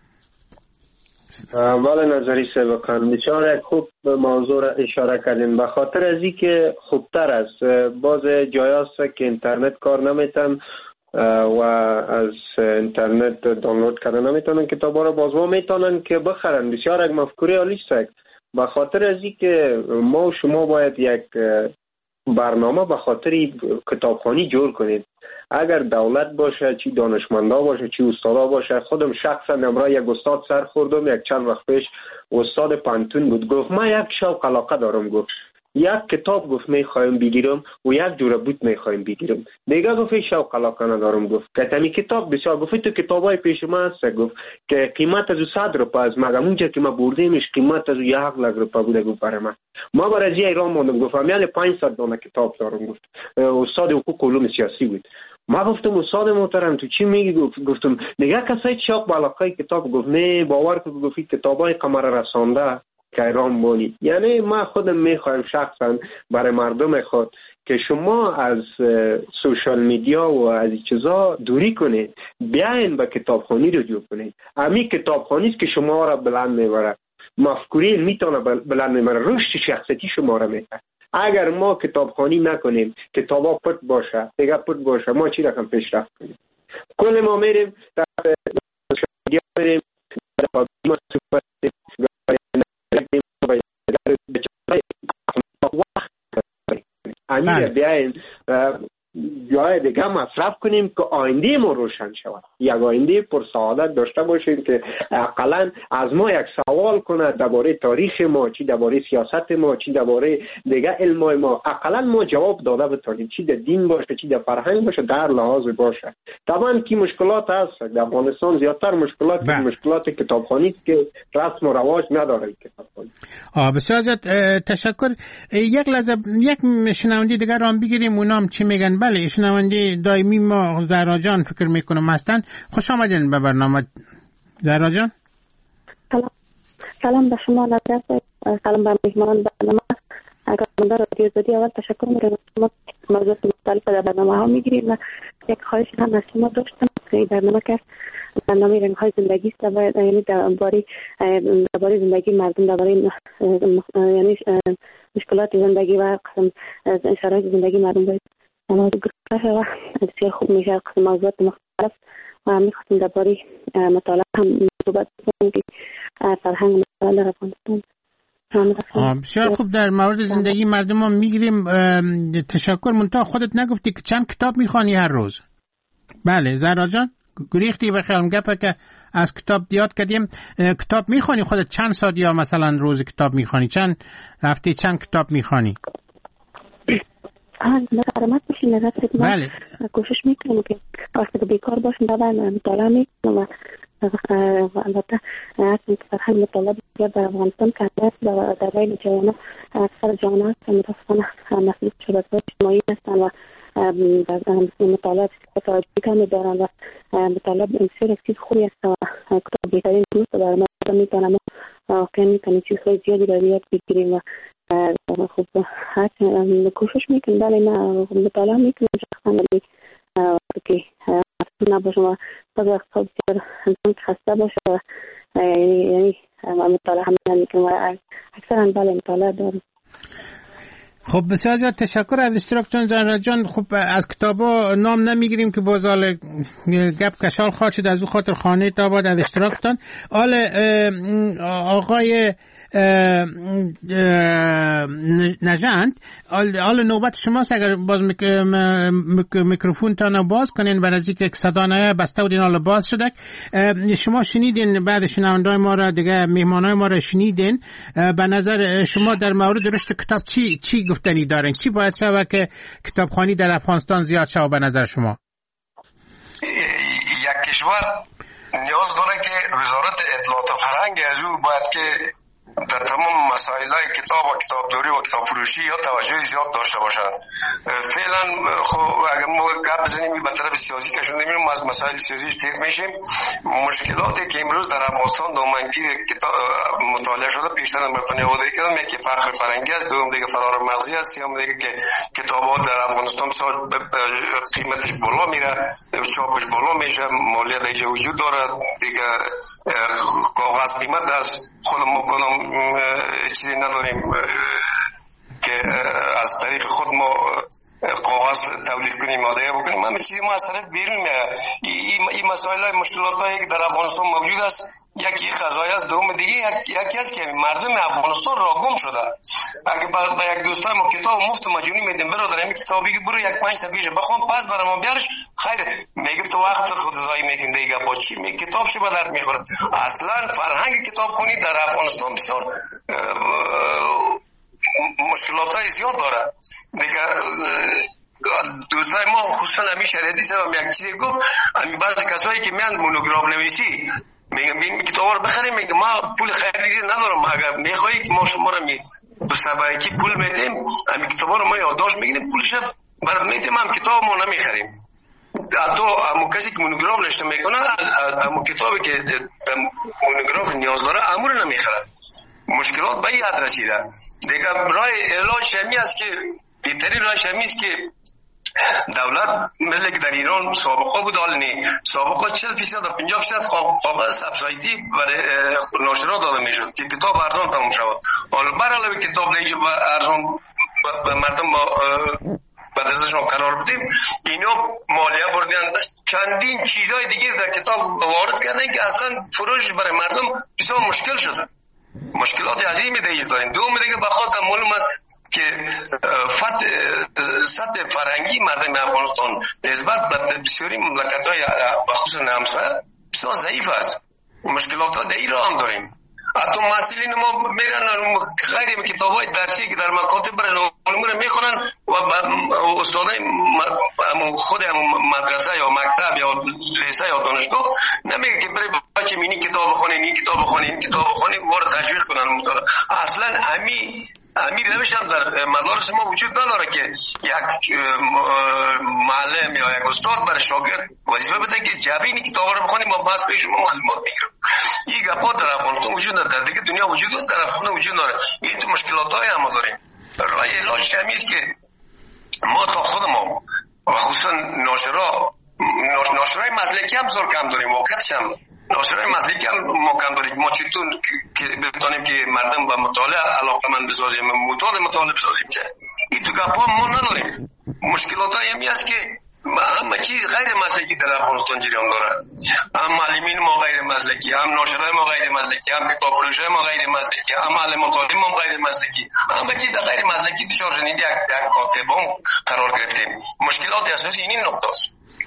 بله نظری سبقان بسیار خوب موضوع را اشاره کردین. به خاطر از این که خوبتر است باز جای است که اینترنت کار نمیتن و از اینترنت دانلود کردن نمیتونن کتابا را، باز ما میتونن که بخرن. بسیار یک مفکوره عالی است. به خاطر از این که ما و شما باید یک برنامه به خاطر کتابخوانی جور کنید. اگر دولت باشه، چی دانشمندا باشه، چی استادا باشه. خودم شخصا امروز یک استاد سر خوردم، یک چند وقت پیش استاد پانتون بود، گفت ما یک شوق علاقه دارم، گفت یک کتاب گفت میخوایم بگیرم و یک جوره بود میخوایم بگیرم. دیگه گفت شوق علاقه ندارم. گفت کتمی کتاب بسیار، گفت تو کتابای پیش ما هست، گفت که قیمت از 100 روپیه است، مگه اونجا که ما بردیمش قیمت از 1 لک روپیه بوده. گفت برای ما برای ایران موندم. گفتم یعنی 500 دانه کتاب دارم. گفت استاد حقوق علوم سیاسی بود. ما گفتم استاد محترم تو چی میگی؟ گفتم دیگه کسای شوق علاقه کتاب. گفت نه باور کن، گفت کتابای قمر رسانده که ایران بونید. یعنی ما خودم میخوایم شخصا برای مردم خود که شما از سوشال میدیا و از این چیزا دوری کنید، بیاین به کتابخوانی رجوع کنید. همین کتابخوانی است که شما را بلند میبره، مفکوره میتونه بلند میبره، رشد شخصیتی شما را میده. اگر ما کتابخوانی نکنیم، کتابا پرت باشه، دیگه پرت باشه، ما چی رقم پیشرفت کنیم؟ کل ما میریم در سوشال میدیا، میریم امیر بیاین جای دیگه مصرف کنیم که آینده ما روشن شود، یک آینده پر سعادت داشته باشیم که اقلا از ما یک سوال کنه درباره تاریخ ما، چی درباره سیاست ما، چی درباره دیگه علم ما، اقلا ما جواب داده بتونیم، چی در دین باشه، چی در فرهنگ باشه، در لحاظ باشه. طبعا کی مشکلات هست در افغانستان، زیادتر مشکلات کتابخوانی است که رسم و رواج نداره کتابخوانی. بسیار زیاد تشکر. یک لحظه یک شنونده دیگر رو بگیریم، اونام چی میگن. بله شنونده دائمی ما زهرا جان فکر میکنم هستن. خوش آمدین به برنامه زهرا جان. سلام به شما نظر، سلام به مهمان برنامه. اگر من در رادیو آزادی اول تشکر میکنم، شما موضوعات مختلف در برنامه ها میگیرید و یک خواهش هم از شما داشتم که برنامه که برنامه رنگ های زندگی است، یعنی درباره زندگی مردم، درباره یعنی مشکلات زندگی و قسم شرایط زندگی مردم باید گفتگو و بسیار خوب میشه. قسم موضوعات مختلف و میخواستیم درباره مطالعه هم صحبت کنیم که فرهنگ مطالعه در افغانستان. بسیار خوب. در مورد زندگی مردم ما میگیریم. تشکر. منتها خودت نگفتی که چند کتاب میخوانی هر روز؟ بله زهرا جان گریختی به خیالم گپه که از کتاب یاد کردیم. کتاب میخوانی خودت چند ساعت یا مثلا روز کتاب میخوانی؟ چند هفته چند کتاب میخوانی؟ نظرمت بشین نظر خدمت. بله. کوشش میکنم که وقتی بیکار باشم بعد مطالعه میکنم و البته فرهنگ مطالعه بسیار در افغانستان کم است و در بین جوانان اکثر جوانان متاسفانه مسئول شبکه‌های اجتماعی هستند و مطالعه توجه کمی دارند و مطالعه بسیار چیز خوبی است و کتاب بهترین دوست در ما میتونم واقعا میتونیم چیزهای زیادی را یاد بگیریم و خب کوشش میکنیم ولی نه مطالعه میکنیم شخصا ولی که نباشم و بعض وقتها بسیار انسان خسته باشه و یعنی مطالعه هم نمیکنیم و اکثرا بله مطالعه دارم. خب بسیار زیاد تشکر از اشتراکتون جان. خب از کتابا نام نمیگیریم که بازال گپ کشال خواهد شد، از او خاطر خانه تاباد از اشتراکتون. آقای نژند، حالا نوبت شماست. اگر باز میکروفون تانو باز کنین برای از اینکه صدانه بسته بودین حالا باز شده. شما شنیدین، بعد شنوندای ما را دیگه میهمانای ما را شنیدین. به نظر شما در مورد رشد کتاب چی گفتنی دارین؟ چی باید شود که کتابخوانی در افغانستان زیاد شود به نظر شما؟ یک کشور نیاز داره که وزارت اطلاعات و فرهنگ از او باید که در تمام مسائل‌های کتاب و کتابداری و کتاب فروشی یا توجه زیاد داشته باشند. فعلا خب اگر ما گپ بزنیم به طرف سیاسی که شده میریم از مسائل سیاسی تیر میشیم. مشکلاتی که امروز در افغانستان دامنگیر کتاب مطالعه شده بیشتر مرتبط یاد کردم که فرق فرهنگی است، دوم دیگه فرار مغزی است، سوم دیگه که کتابات در افغانستان بسیار قیمتش بالا میره، چاپش بالا میشه، مالیات اینجا وجود داره دیگه، کاغذ قیمت از خود ما کنم چیزی نداریم که از طریق خود ما کاغذ تولید کنیم آدایه بکنیم. همه چیزی ما از طرف بیرون میاد. این مسائل های مشکلات هایی که در افغانستان موجود است، یکی قضایی است، دوم دیگه یکی است که مردم افغانستان را گم شده. اگه با یک دوستای ما کتاب مفت مجانی میدیم برادر همین کتابی که برو یک 5 صفحه بخون پس برای ما بیارش، خیر میگه تو وقت خود ضایع میکنی دیگه با چی می کتاب چه به درد میخوره. اصلا فرهنگ کتابخوانی در افغانستان بسیار مشکلات های زیاد داره دیگه. دوستای ما خصوصا همین شریعتی صاحب یک چیزی گفت، همین بعضی کسایی که میان مونوگراف نویسی میگم این کتابا رو بخریم، میگم ما پول خریدی ندارم، اگر میخوای ما شما رو به سبایکی پول میدیم، همین کتابا رو ما یادداشت میگیریم پولش برات میدیم، هم کتاب ما نمیخریم. حتی همون کسی که مونوگراف نوشته میکنه همون کتابی که مونوگراف نیاز داره امور نمیخره. مشکلات به این حد رسیده دیگه. راه علاج شمی است که بهترین راه شمی است که دولت مثل که در ایران سابقه بود، حال نی سابقه 40% و 50% کاغذ سبسایدی برای ناشرات داده میشد که کتاب ارزان تموم شود. حالا برای کتاب دیگه ارزان به مردم به دستشون قرار بدیم، اینا مالیه بردن، چندین چیزهای دیگه در کتاب وارد کردن که اصلا فروش برای مردم بسیار مشکل شده. مشکلات عظیمی دیگه داریم. دوم دیگه بخاطر معلوم است که سطح فرهنگی مردم افغانستان نسبت به بسیاری مملکت‌های بخصوص همسایه بسیار ضعیف است. مشکلات دیگه را هم داریم. حتی مسئولین ما میرن غیر کتاب‌های درسی که در مکاتب برای علوم میخونن و استادای خود مدرسه یا مکتب یا لیسه یا دانشگاه نمیگه که برای بچه مینی کتاب بخونین، این کتاب بخونین، این کتاب بخونین، وارد تشویق کنن مطالعه. اصلا همین روش هم در مدارس ما وجود نداره که یک معلم یا یک استاد برای شاگرد وظیفه بده که جبین کتابا رو بخونیم با بس شما معلومات بگیریم. این گپا در افغانستان وجود نداره، در دیگه دنیا وجود داره، در افغانستان وجود نداره. این تو مشکلات‌های ما داریم. راه علاج همین است که ما تا خود ما و خصوصا ناشرای مسلکی هم بسیار کم داریم. واقعیتش هم ناشرای مسلکی هم ما کم داریم. ما چطور که بتونیم که مردم به مطالعه علاقه‌مند بسازیم، مطالعه بسازیم چه این تو گپا ما نداریم. مشکلات همین است که همه چیز غیر مسلکی در افغانستان جریان داره. هم معلمین ما غیر مسلکی، هم ناشرای ما غیر مسلکی، هم کتاب فروشای ما غیر مسلکی، هم معلم مطالعه ما غیر مسلکی، همه چیز غیر مسلکی دچار شدیم. یک کاتبان قرار گرفتیم. مشکلات اساسی این نقطه است.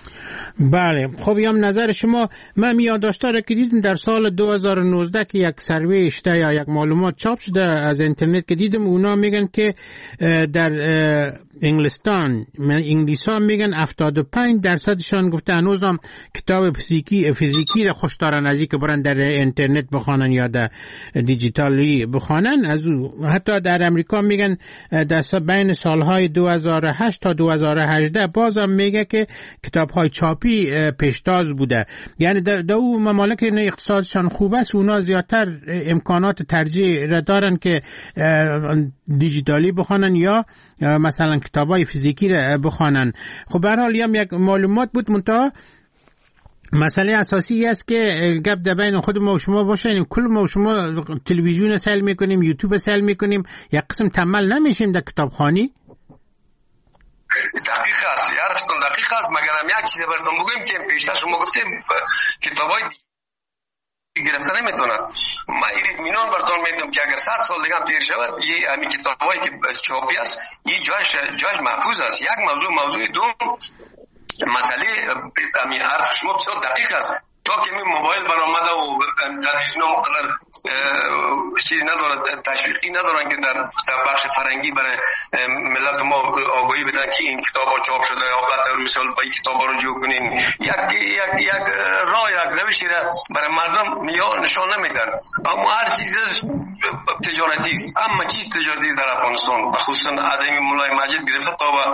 بله خب هم نظر شما. من یادداشت‌ها را که دیدم در سال 2019 که یک سروی اشته یا یک معلومات چاپ شده از اینترنت که دیدم، اونا میگن که در انگلستان انگلیس‌ها میگن 75% گفته هنوز هم کتاب فیزیکی را خوش دارن از اینکه برن در اینترنت بخوانن یا در دیجیتالی بخوانن. از حتی در امریکا میگن در بین سالهای 2008 تا 2018 بازم میگه که کتاب‌های چاپی پیشتاز بوده. یعنی در اون ممالک اقتصادشان خوب است، اونا زیادتر امکانات ترجیح را دارن که دیجیتالی بخوانن یا مثلا کتابای فیزیکی را بخوانن. خب به هر حال هم یک معلومات بود، منتها مسئله اساسی است که گپ در بین خود ما و شما باشه. کل ما و شما تلویزیون سیل میکنیم، یوتیوب سیل میکنیم، یک قسم تمل نمیشیم در کتابخوانی. دقیق است، حرفتون دقیق است. مگر هم یک چیز براتون بگویم که پیشتر شما گفتیم کتابای گرفته نمیتونن. من این اطمینان براتون میدم که اگر 100 سال دیگه هم تیر شود، یه همین کتابایی که چاپی است این جایش محفوظ است. یک موضوع دوم، مسئله همین حرف شما بسیار دقیق است. تا که می موبایل برآمده و تلویزیون مقدر چیزی ندارن، تشویقی ندارن که در بخش فرنگی برای ملت ما آگاهی بدن که این کتابا چاپ شده یا بطور مثال با این کتابا رو جو کنین. یک راه یک روشی را برای مردم یا نشان نمیدن. اما هر چیز تجارتی است، اما چیز تجارتی در افغانستان خصوصا از این مولای مجید گرفته تا با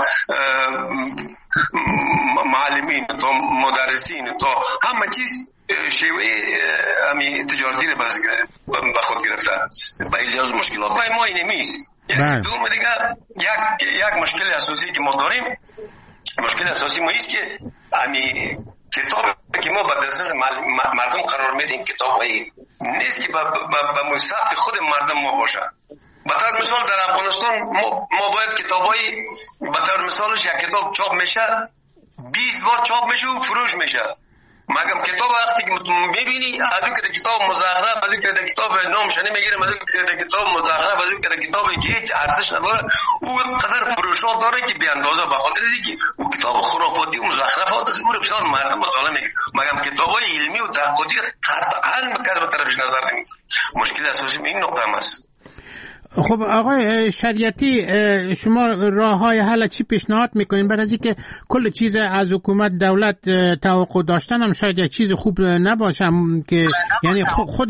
معلمین تا مدرسین تا همه چیز شیوه همی تجارتی رو به خود گرفته. به ایجاد مشکلات های ما این نیست. دوم دیگه یک مشکل اساسی که ما داریم، مشکل اساسی ما است که همی کتاب که ما به دسترس مردم قرار میدیم کتابایی نیست که به مصرف خود مردم ما باشه. به طور مثال در افغانستان ما باید کتابایی به طور مثالش یک کتاب چاپ میشه 20 بار چاپ میشه و فروش میشه. مگم کتاب وقتی که میبینی از اون که کتاب مزخرف، از اون که کتاب نامش نمیگیره، از اون که کتاب مزخرف، از اون که کتابی که هیچ ارزش نداره، او قدر فروشات داره که بی اندازه به خاطر اینکه او کتاب خرافاتی و مزخرفات است، او رو بسیار مردم مطالعه میکنه. مگم کتابای علمی و تحقیقاتی قطعا کس به طرفش نظر نمیده. مشکل اساسی این نقطه هم است. خب آقای شریعتی، شما راه های حل چی پیشنهاد میکنین؟ برای از اینکه کل چیز از حکومت دولت توقع داشتن هم شاید یک چیز خوب نباشه که یعنی خود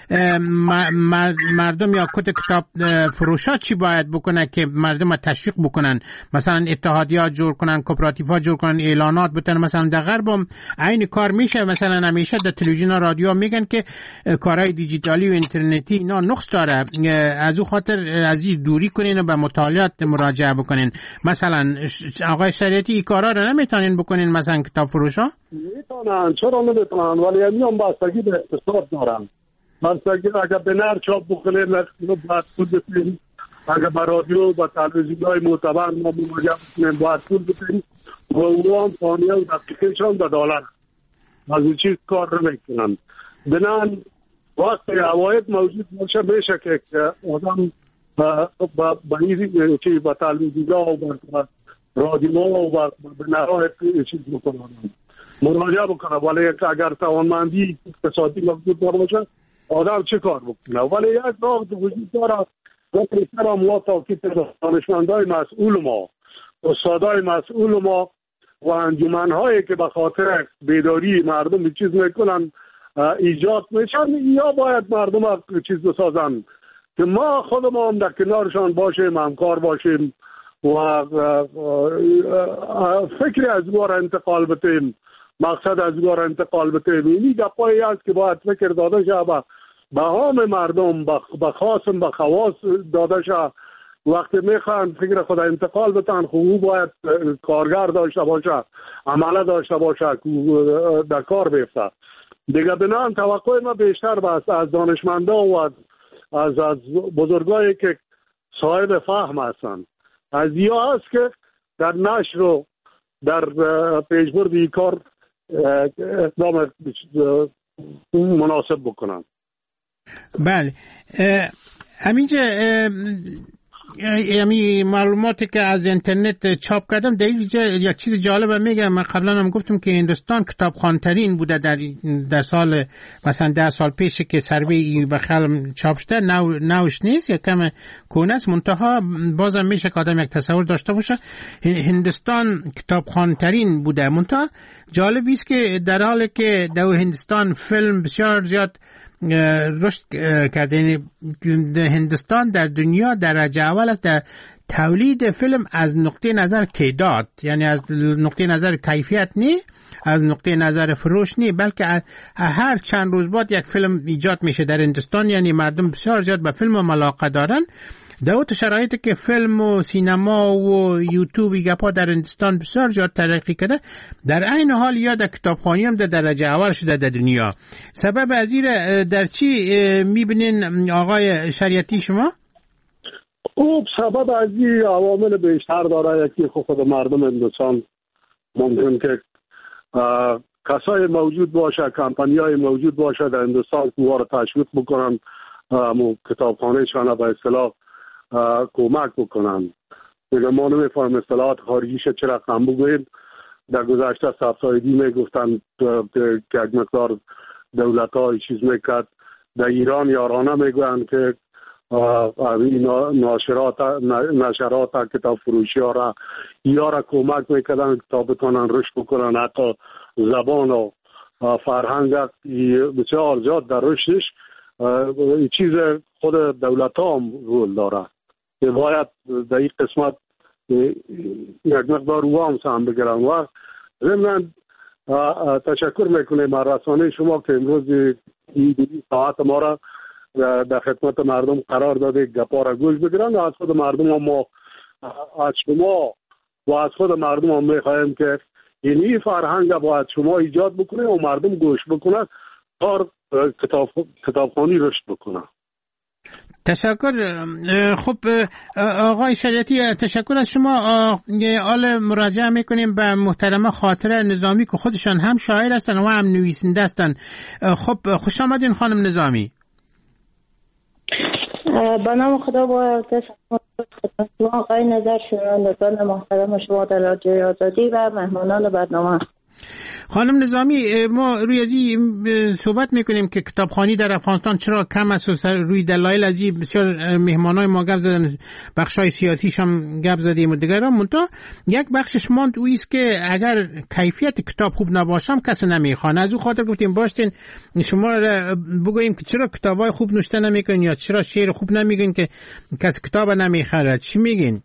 مردم یا کت کتاب فروشات چی باید بکنن که مردم رو تشویق بکنن؟ مثلا اتحادیات جور کنن، کوپراتیوها جور کنن، اعلانات بتن. مثلا در غرب هم عین کار میشه. مثلا همیشه در تلویزیون و رادیو میگن که کارهای دیجیتالی و اینترنتی اینا نقص داره، از اون خاطر از این دوری کنین و به مطالعات مراجعه بکنین. مثلا آقای شریعتی این کارا رو نمیتونین بکنین مثلا کتاب فروشا؟ میتونن، چرا نمیتونن؟ ولی هم بستگی به اقتصاد دارن. بستگی اگر به نر چاپ بکنین باید پول بتین، اگر به رادیو و تلویزیون‌های معتبر ما مراجعه بکنین باید پول بتین و اونها هم ثانیه و دقیقه‌شان به دلار. از این چیز کار نمیکنن. بنان وقتی عواید موجود باشه میشه که آدم با این چی با تلویزیون و با رادیو و به نراه چیز بکنه، مراجعه بکنه. ولی اگر توانمندی اقتصادی موجود باشه آدم چه کار بکنه؟ ولی یک راه وجود داره و پیشتر ما تاکید دانشمندای مسئول ما، استادای مسئول ما و انجمن‌هایی که به خاطر بیداری مردم چیز میکنن ایجاد میشن، یا باید مردم ها چیز بسازن که ما خودمون در کنارشان باشیم، همکار باشیم و فکری از گوار انتقال بتیم، مقصد از گوار انتقال بتیم. اینی گپایی هست که باید فکر داده شه به عام مردم، به خاصم به خواص داده شه. وقتی میخوان فکر خود انتقال بتن خوب باید کارگر داشته باشه، عمله داشته باشه، در کار بیفته. دیگه بنان توقع ما بیشتر بست از دانشمندا و از بزرگایی که صاحب فهم هستن. از یا هست که در نشر و در پیشبرد این کار اقدام مناسب بکنن. بله، همینجا یعنی معلوماتی که از اینترنت چاپ کردم در اینجا یک چیز جالب میگم. من قبلا هم گفتم که هندوستان کتابخوان‌ترین بوده در سال مثلا 10 سال پیش که سروی بخل چاپ شده. نوش نیست، یک کم کهنه است، منتها بازم میشه که آدم یک تصور داشته باشه هندوستان کتابخوان‌ترین بوده. منتها جالب است که در حالی که در هندوستان فیلم بسیار زیاد رشد کرده، هندوستان در دنیا درجه اول است در تولید فیلم از نقطه نظر تعداد، یعنی از نقطه نظر کیفیت نی، از نقطه نظر فروش نی، بلکه هر چند روز بعد یک فیلم ایجاد میشه در هندوستان. یعنی مردم بسیار زیاد به فیلم علاقه دارن. در اون شرایطی که فیلم و سینما و یوتیوب گپا در هندوستان بسیار زیاد ترقی کرده، در عین حال یا در کتابخوانی هم در درجه اول شده در دنیا. سبب از این در چی میبینین آقای شریعتی شما؟ خوب، سبب از این عوامل بیشتر داره. یکی خود مردم هندوستان ممکن که کسای موجود باشه، کمپانیای موجود باشه در هندوستان که رو تشویق بکنن، کتابخانه شانه به اصطلاح کمک بکنن. دیگه ما نمیفهم اصطلاحات خارجیش چرا کم بگوید. در گذشته سبسایدی میگفتن که یک مقدار دولت های چیز میکرد. در ایران یارانه میگوین که نشرات کتاب فروشی ها را کمک میکردن کتاب بتونن رشد بکنن. حتی زبان و فرهنگ بسیار زیاد در رشدش چیز خود دولت ها هم رول داره. باید در این قسمت یک مقدار وام هم بگیرن. و ضمن تشکر میکنیم از رسانه شما که امروز این ساعت ما را در خدمت مردم قرار داده، گپا را گوش بگیرن. از خود مردم هم ما از شما و از خود مردم هم میخواهیم که این فرهنگ باید شما ایجاد بکنه و مردم گوش بکنه تا کتابخوانی رشد بکنه. تشکر. خب آقای شریعتی، تشکر از شما. حال مراجعه میکنیم به محترمه خاطره نظامی که خودشان هم شاعر هستن و هم نویسنده هستن. خب خوش آمدین خانم نظامی. به نام خدا با آقای نظر شنوندگان محترم شما در رادیوی آزادی و مهمانان برنامه. خانم نظامی، ما روی از این صحبت میکنیم که کتابخوانی در افغانستان چرا کم است. روی دلایل از این بسیار مهمانای ما گپ زدن، بخشای سیاسیش هم گپ زدیم و دیگران. منتها یک بخشش ماند او است که اگر کیفیت کتاب خوب نباشم کسی نمیخوانه. از او خاطر گفتیم باشین شما بگوییم که چرا کتابای خوب نوشته نمیکنین یا چرا شعر خوب نمیگین که کسی کتاب نمیخره. چی میگین؟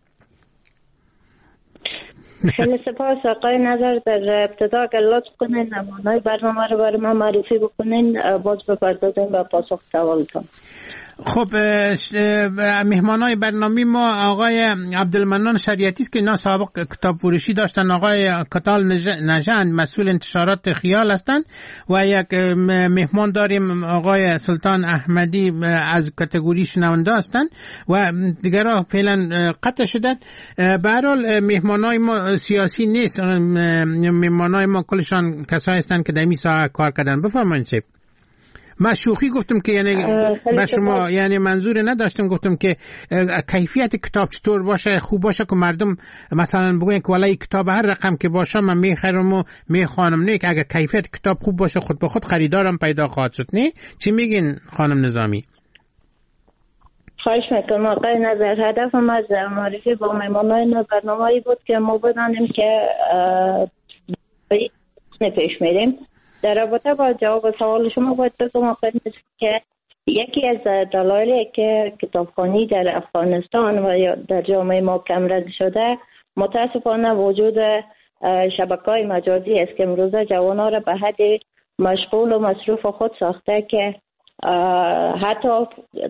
خیلی سپاس آقای نظر. در ابتدا اگر لطف کنین نمونه‌های برنامه رو برای من معرفی بکنین، باز بپردازیم به پاسخ سوالتان. خب مهمانای برنامه ما آقای عبدالمنان شریعتی است که اینا سابق کتاب فروشی داشتن، آقای کتال نژند مسئول انتشارات خیال هستند و یک مهمان داریم آقای سلطان احمدی از کاتگوری شنونده هستند و دیگرها فعلا قطع شدن. به هر حال مهمانای ما سیاسی نیست، مهمانای ما کلشان کسایی هستند که در این ساحه کار کردن. بفرمایید. من شوخی گفتم که یعنی به شما یعنی منظور نداشتم، گفتم که کیفیت کتاب چطور باشه، خوب باشه که مردم مثلا بگوین که والله کتاب هر رقم که باشه من میخرم و میخوانم. نه، که اگر کیفیت کتاب خوب باشه خود به خود خریدارم پیدا خواهد شد. نه چی میگین خانم نظامی؟ خواهش میکنم آقای نظر. هدفم از معرفی با مهمانان برنامه‌ای بود که ما بدانیم که پیش میریم. در رابطه با جواب سوال شما باید بگم آقای نظر که یکی از دلایلی که کتابخوانی در افغانستان و یا در جامعه ما کمرنگ شده متاسفانه وجود شبکه‌های مجازی است که امروزه جوانان را به حد مشغول و مصروف خود ساخته که حتی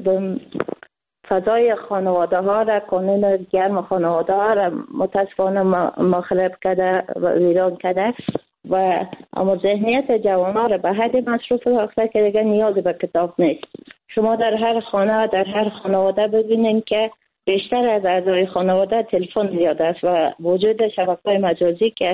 فضای خانواده ها را، کانون گرم خانواده ها را متاسفانه مخرب کرده و ویران کرده و اما ذهنیت جوانان را به حد مصروف ساخته که دیگه نیاز به کتاب نیست. شما در هر خانه، در هر خانواده ببینید که بیشتر از اعضای خانواده تلفن زیاد است و وجود شبکه‌های مجازی که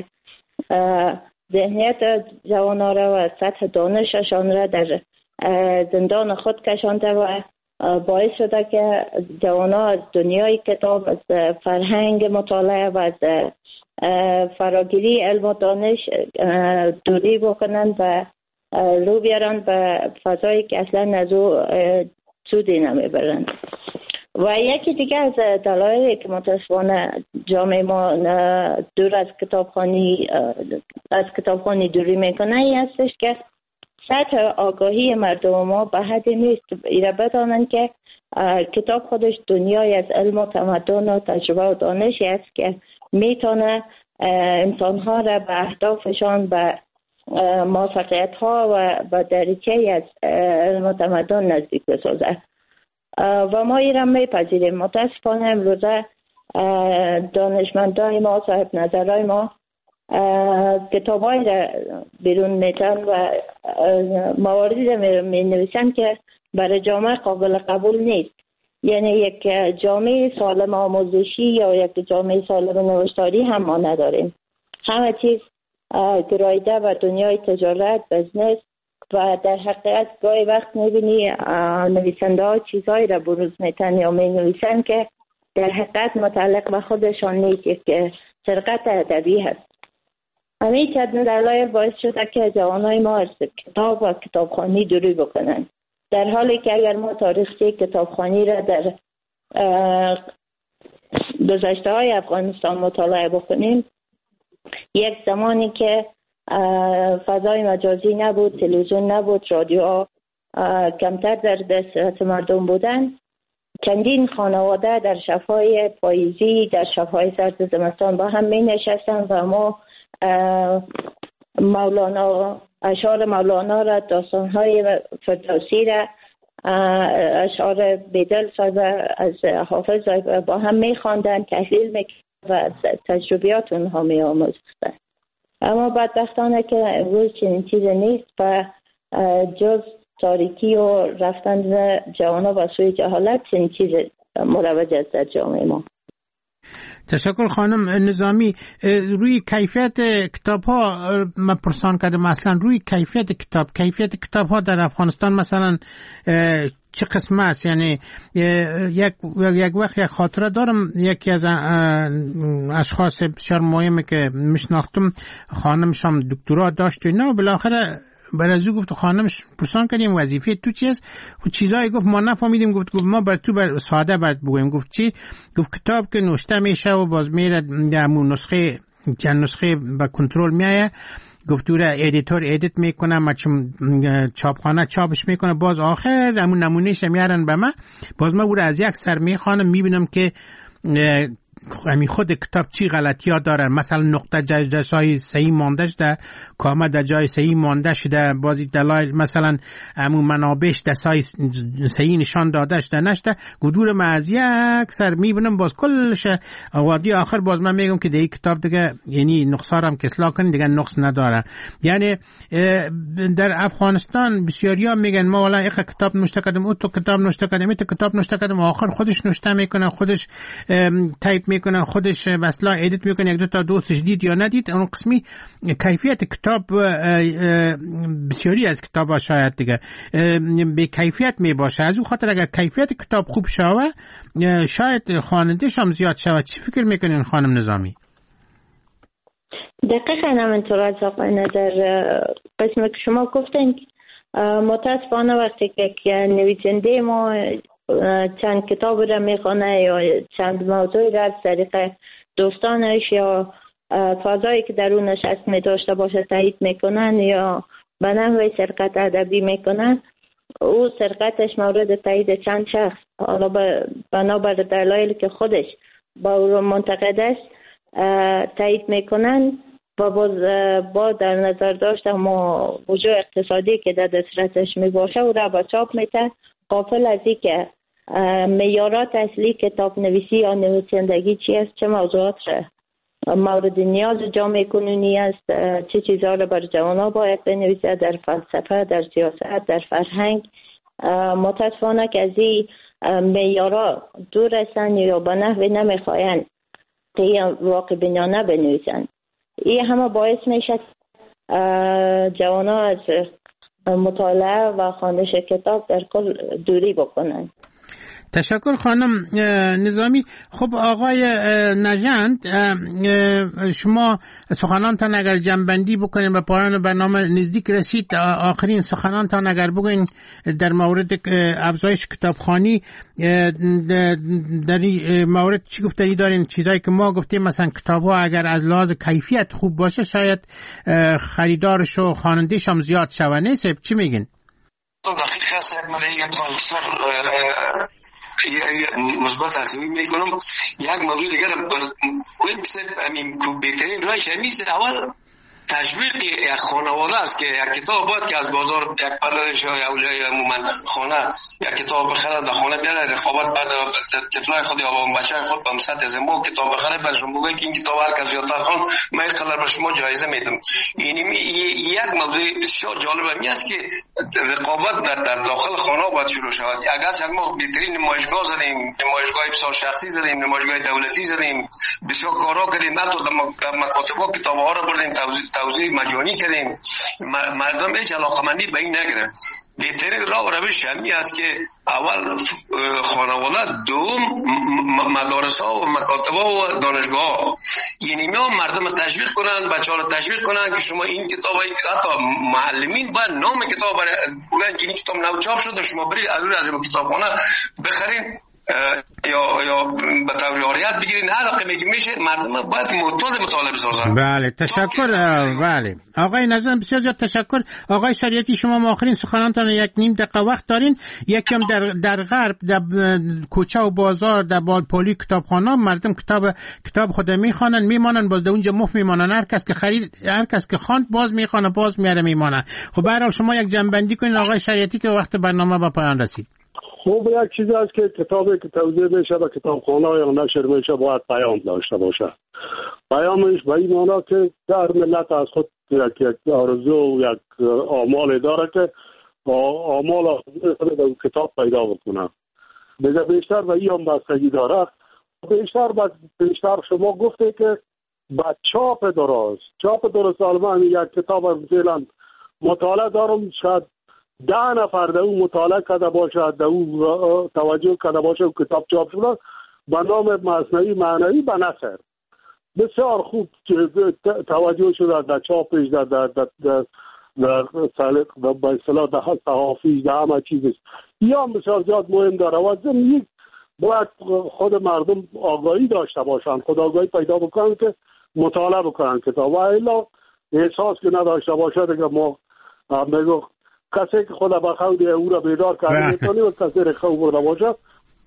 ذهنیت جوانان را و سطح دانششان را در زندان خود کشانده و باعث شده که جوان‌ها از دنیای کتاب، از فرهنگ مطالعه و از فراگیری علم و دانش دوری بکنند و رو بیارن به فضایی که اصلا از او سودی نمیبرند. و یکی دیگه از دلایلی که متاسفانه جامعه ما دور از کتابخوانی دوری میکنه این هستش که سطح آگاهی مردم ما به حدی نیست ایره بدانند که کتاب خودش دنیای از علم و تمدن و تجربه و دانشی است که میتونه انسانها را به اهدافشان، به موفقیت ها و به دریچه از علم و تمدن نزدیک بسازه و ما این را میپذیریم. متاسفانه امروزه دانشمندای ما، صاحب نظرهای ما کتاب های را بیرون میتن و مواردی را می نویسن که برای جامعه قابل قبول نیست. یعنی یک جامعه سالم آموزشی یا یک جامعه سالم نوشتاری هم ما نداریم. همه چیز گرایده و دنیای تجارت، بزنس و در حقیقت گاهی وقت میبینی نویسنده ها چیزهایی را بروز میتن یا می نویسن که در حقیقت متعلق به خودشان نیست، یک سرقت ادبی هست. همین چند دلایل باعث شده که جوانای ما از کتاب و کتابخوانی دوری بکنن، در حالی که اگر ما تاریخچه کتابخوانی را در گذشته های افغانستان مطالعه بکنیم، یک زمانی که فضای مجازی نبود، تلویزیون نبود، رادیو کمتر در دست مردم بودن، چندین خانواده در شب‌های پاییزی، در شب‌های سرد زمستان با هم می نشستن و ما اشعار مولانا را، داستان‌های فردوسی را، اشعار بیدل از حافظ با هم می خواندن، تحلیل می‌کردن و از تجربیات اونها می آموزدن. اما بدبختانه که امروز چنین چیزی نیست و جز تاریکی و رفتن جوانها به سوی جهالت چنین چیزی مروج است در جامعه ما. تشکر خانم نظامی. روی کیفیت کتاب ها من پرسان کردم، مثلا روی کیفیت کتاب ها در افغانستان مثلا چه قسم است؟ یعنی یک وقت یک خاطره دارم، یکی از اشخاص بسیار مهمی که میشناختم خانمش هم دکترا داشت و نه، بالاخره برازو گفت خانمش پرسان کردیم وظیفه تو چی است؟ خود چیزایی گفت ما نفهمیدیم. گفت ما بر تو ساده برات بگویم. گفت چی؟ گفت کتاب که نوشته میشه و باز میره در نسخه چند نسخه به کنترل میایه، گفت تو را ادیتور ادیت میکنه، چاپخانه چاپش میکنه، باز آخر همون نمونهش میارن به من، باز من او را از یک سر میخوانم، میبینم که همین خود کتاب چی غلطی ها دارن. مثلا نقطه جای صحیح مانده شده، کامه در جای صحیح مانده شده، بازی دلایل مثلا همون منابعش در صحیح نشان داده شده نشده. گدور من از یک سر میبینم باز کلش وادی آخر باز من میگم که دیگه کتاب دیگه یعنی نقصارم که اصلاح کنی دیگه نقص نداره. یعنی در افغانستان بسیاری ها میگن ما والا یک کتاب نوشته کردم، تو کتاب نوشته کردم، تو کتاب نوشته کردم، آخر خودش نوشته میکنه، خودش تایپ میکنه، خودش مثلا ادیت میکنه، یک دو تا دوستش دید یا ندید. اون قسمی کیفیت کتاب بسیاری از کتاب ها شاید دیگه به کیفیت میباشه. از اون خاطر اگر کیفیت کتاب خوب شوه شاید خواننده‌ش هم زیاد شوه. چی فکر میکنین خانم نظامی؟ دقیقاً همینطور از آقای نظر قسمی که شما گفتین. متاسفانه وقتی که نویسنده ما چند کتاب را میخونه یا چند موضوع را از طریق دوستانش یا فضایی که درونش هست میداشته باشه تایید میکنن یا به نحوه سرقت ادبی میکنن، او سرقتش مورد تایید چند شخص، حالا بنابر دلایلی که خودش با او منتقد است تایید میکنن و با در نظر داشته موضوع اقتصادی که در دسترسش میباشه او را با چاپ میته، غافل از این که معیارات اصلی کتاب نویسی یا نویسندگی چی است، چه موضوعات مورد نیاز جامعه کنونی است، چه چیزها را بر جوانان باید بنویسه در فلسفه، در سیاست، در فرهنگ. متاسفانه که از این معیارات دور هستند یا به نحوی نمیخواین که واقع بینانه بنویسند. این همه باعث میشه جوانان از مطالعه و خوانش کتاب در کل دوری بکنن. تشکر خانم نظامی. خب آقای نژند، شما سخنانتان اگر جمع‌بندی بکنید و پایان برنامه نزدیک رسید، آخرین سخنانتان اگر بگوین در مورد افزایش کتابخوانی، در این مورد چی گفتنی دارین؟ چیزایی که ما گفتیم مثلا کتاب‌ها اگر از لحاظ کیفیت خوب باشه شاید خریدارش و خواننده‌ش هم زیاد شوه، نیست؟ چی میگین؟ دقیق است. مثبت ارزیابی میکنم. یک موضوع دیگر همین بهترین راهش همیشه اول تشویق یک خانواده است که یک کتاب باید که از بازار یک پدرش یا اولای خانه یک کتاب بخره در خانه بیاره، رقابت بعد طفلای خود یا بچه خود به مسطح از ما کتاب بخره، بعد شما بگوید که این کتاب هر کس زیادتر خوان من اینقدر به شما جایزه میدم. یعنی یک موضوع بسیار جالب همی است که رقابت در داخل خانه باید شروع شود. اگرچه ما بهترین نمایشگاه زدیم، نمایشگاه بسیار شخصی زدیم، نمایشگاه دولتی زدیم، بسیار کارا کردیم، حتی در مکاتب‌ها کتاب‌ها را بردیم توزیع مجانی کردیم، مردم هیچ علاقمندی به این نگرفت. بهترین راه و روش همی است که اول خانواده، دوم مدارس‌ها و مکاتب‌ها و دانشگاه‌ها، یعنی ما مردم تشویق کنن، بچه‌ها رو تشویق کنن که شما این کتاب، حتی معلمین باید نام کتاب بگن که این کتاب نو چاپ شده، شما برید از این کتابخانه بخرین یا به طور عاریت بگیرین، هر رقمی که میشه مردم باید معتاد مطالعه بسازن. بله تشکر. بله آقای نظام بسیار زیاد تشکر. آقای شریعتی شما آخرین سخنانتان 1.5 دقیقه وقت دارین. یکم در غرب در کوچه و بازار در بالپولی کتابخانه مردم کتاب خود میخوانن میمانن، باز اونجا مفت میمانن، هر کس که خواند باز میخوانه باز میاره میمانه. خب به هر حال شما یک جنبندی کنین آقای شریعتی که وقت برنامه به پایان رسید. خب یک چیز است که کتابی که توزیع میشه به کتابخانه یا نشر میشه باید پیام داشته باشه. پیامش به این معنی که در ملت از خود یک آرزو و یک آمال داره که آمال در کتاب پیدا بکنه. دیگه بیشتر به این هم بستگی داره. بیشتر شما گفته که با چاپ درست آلمان یک کتاب مثلا مطالعه دارم، شاید 10 نفر در اون مطالعه کرده باشه، در اون توجه کرده باشه و کتاب چاپ شده به نام مصنوی معنوی به نثر بسیار خوب توجه شده در چاپش، در به اصطلاح در صحافیش، در همه چیزش. یا بسیار زیاد مهم داره و ضمن باید خود مردم آگاهی داشته باشن، خود آگاهی پیدا بکنن که مطالعه بکنن کتاب، و الا احساس که نداشته باشه دیگه ما میگو کسی که خود بخود او را بیدار کرده میتونی و کسی رخو برده باشه.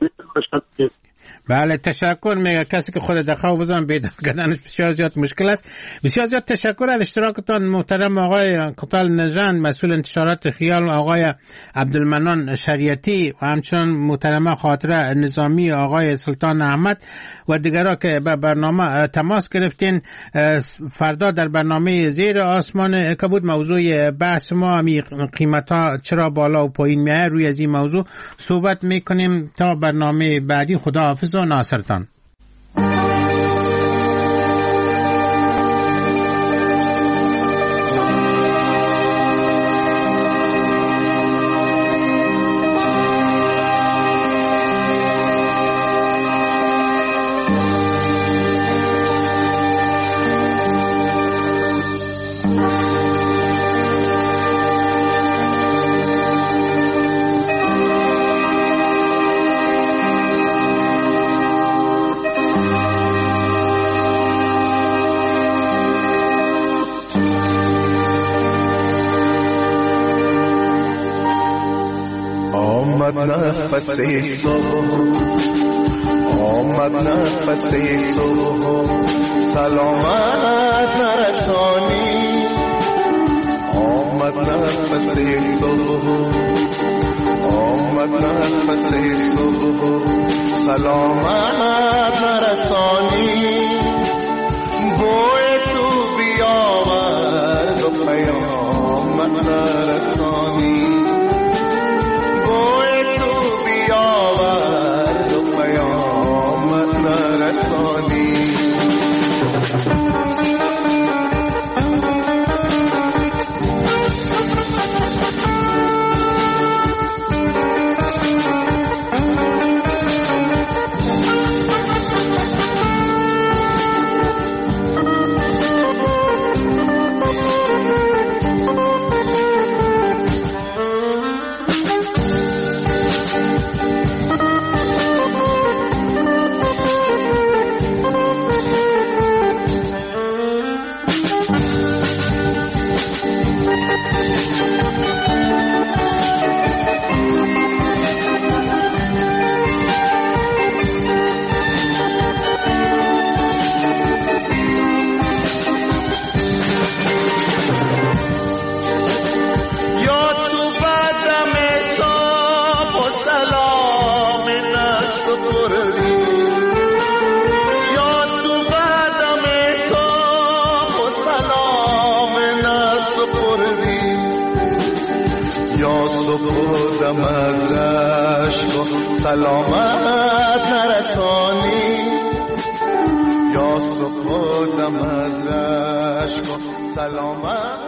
بله تشکر. میگه کسی که خود دخو بزن بیدار کردنش بسیار زیاد مشکل است. بسیار زیاد تشکر از اشتراکتان محترم آقای قطال نژند مسئول انتشارات خیال و آقای عبدالمنان شریعتی و همچنان محترم خاطره نظامی آقای سلطان احمد و دیگرها که به برنامه تماس گرفتین. فردا در برنامه زیر آسمان کبود موضوع بحث ما قیمت‌ها چرا بالا و پایین میاد روی از این موضوع صحبت میکنیم. تا برنامه بعدی خدا حافظ و ناصرتان. نفس صبح آمد، نفس صبح سلامت نرسانی. آمد نفس صبح آمد، نفس صبح سلامت نرسانی. بوی تو بیاورد و پیامت نرسانی. سپردم از عشق و سلامت نرسانی، یا سپردم از عشق و سلامت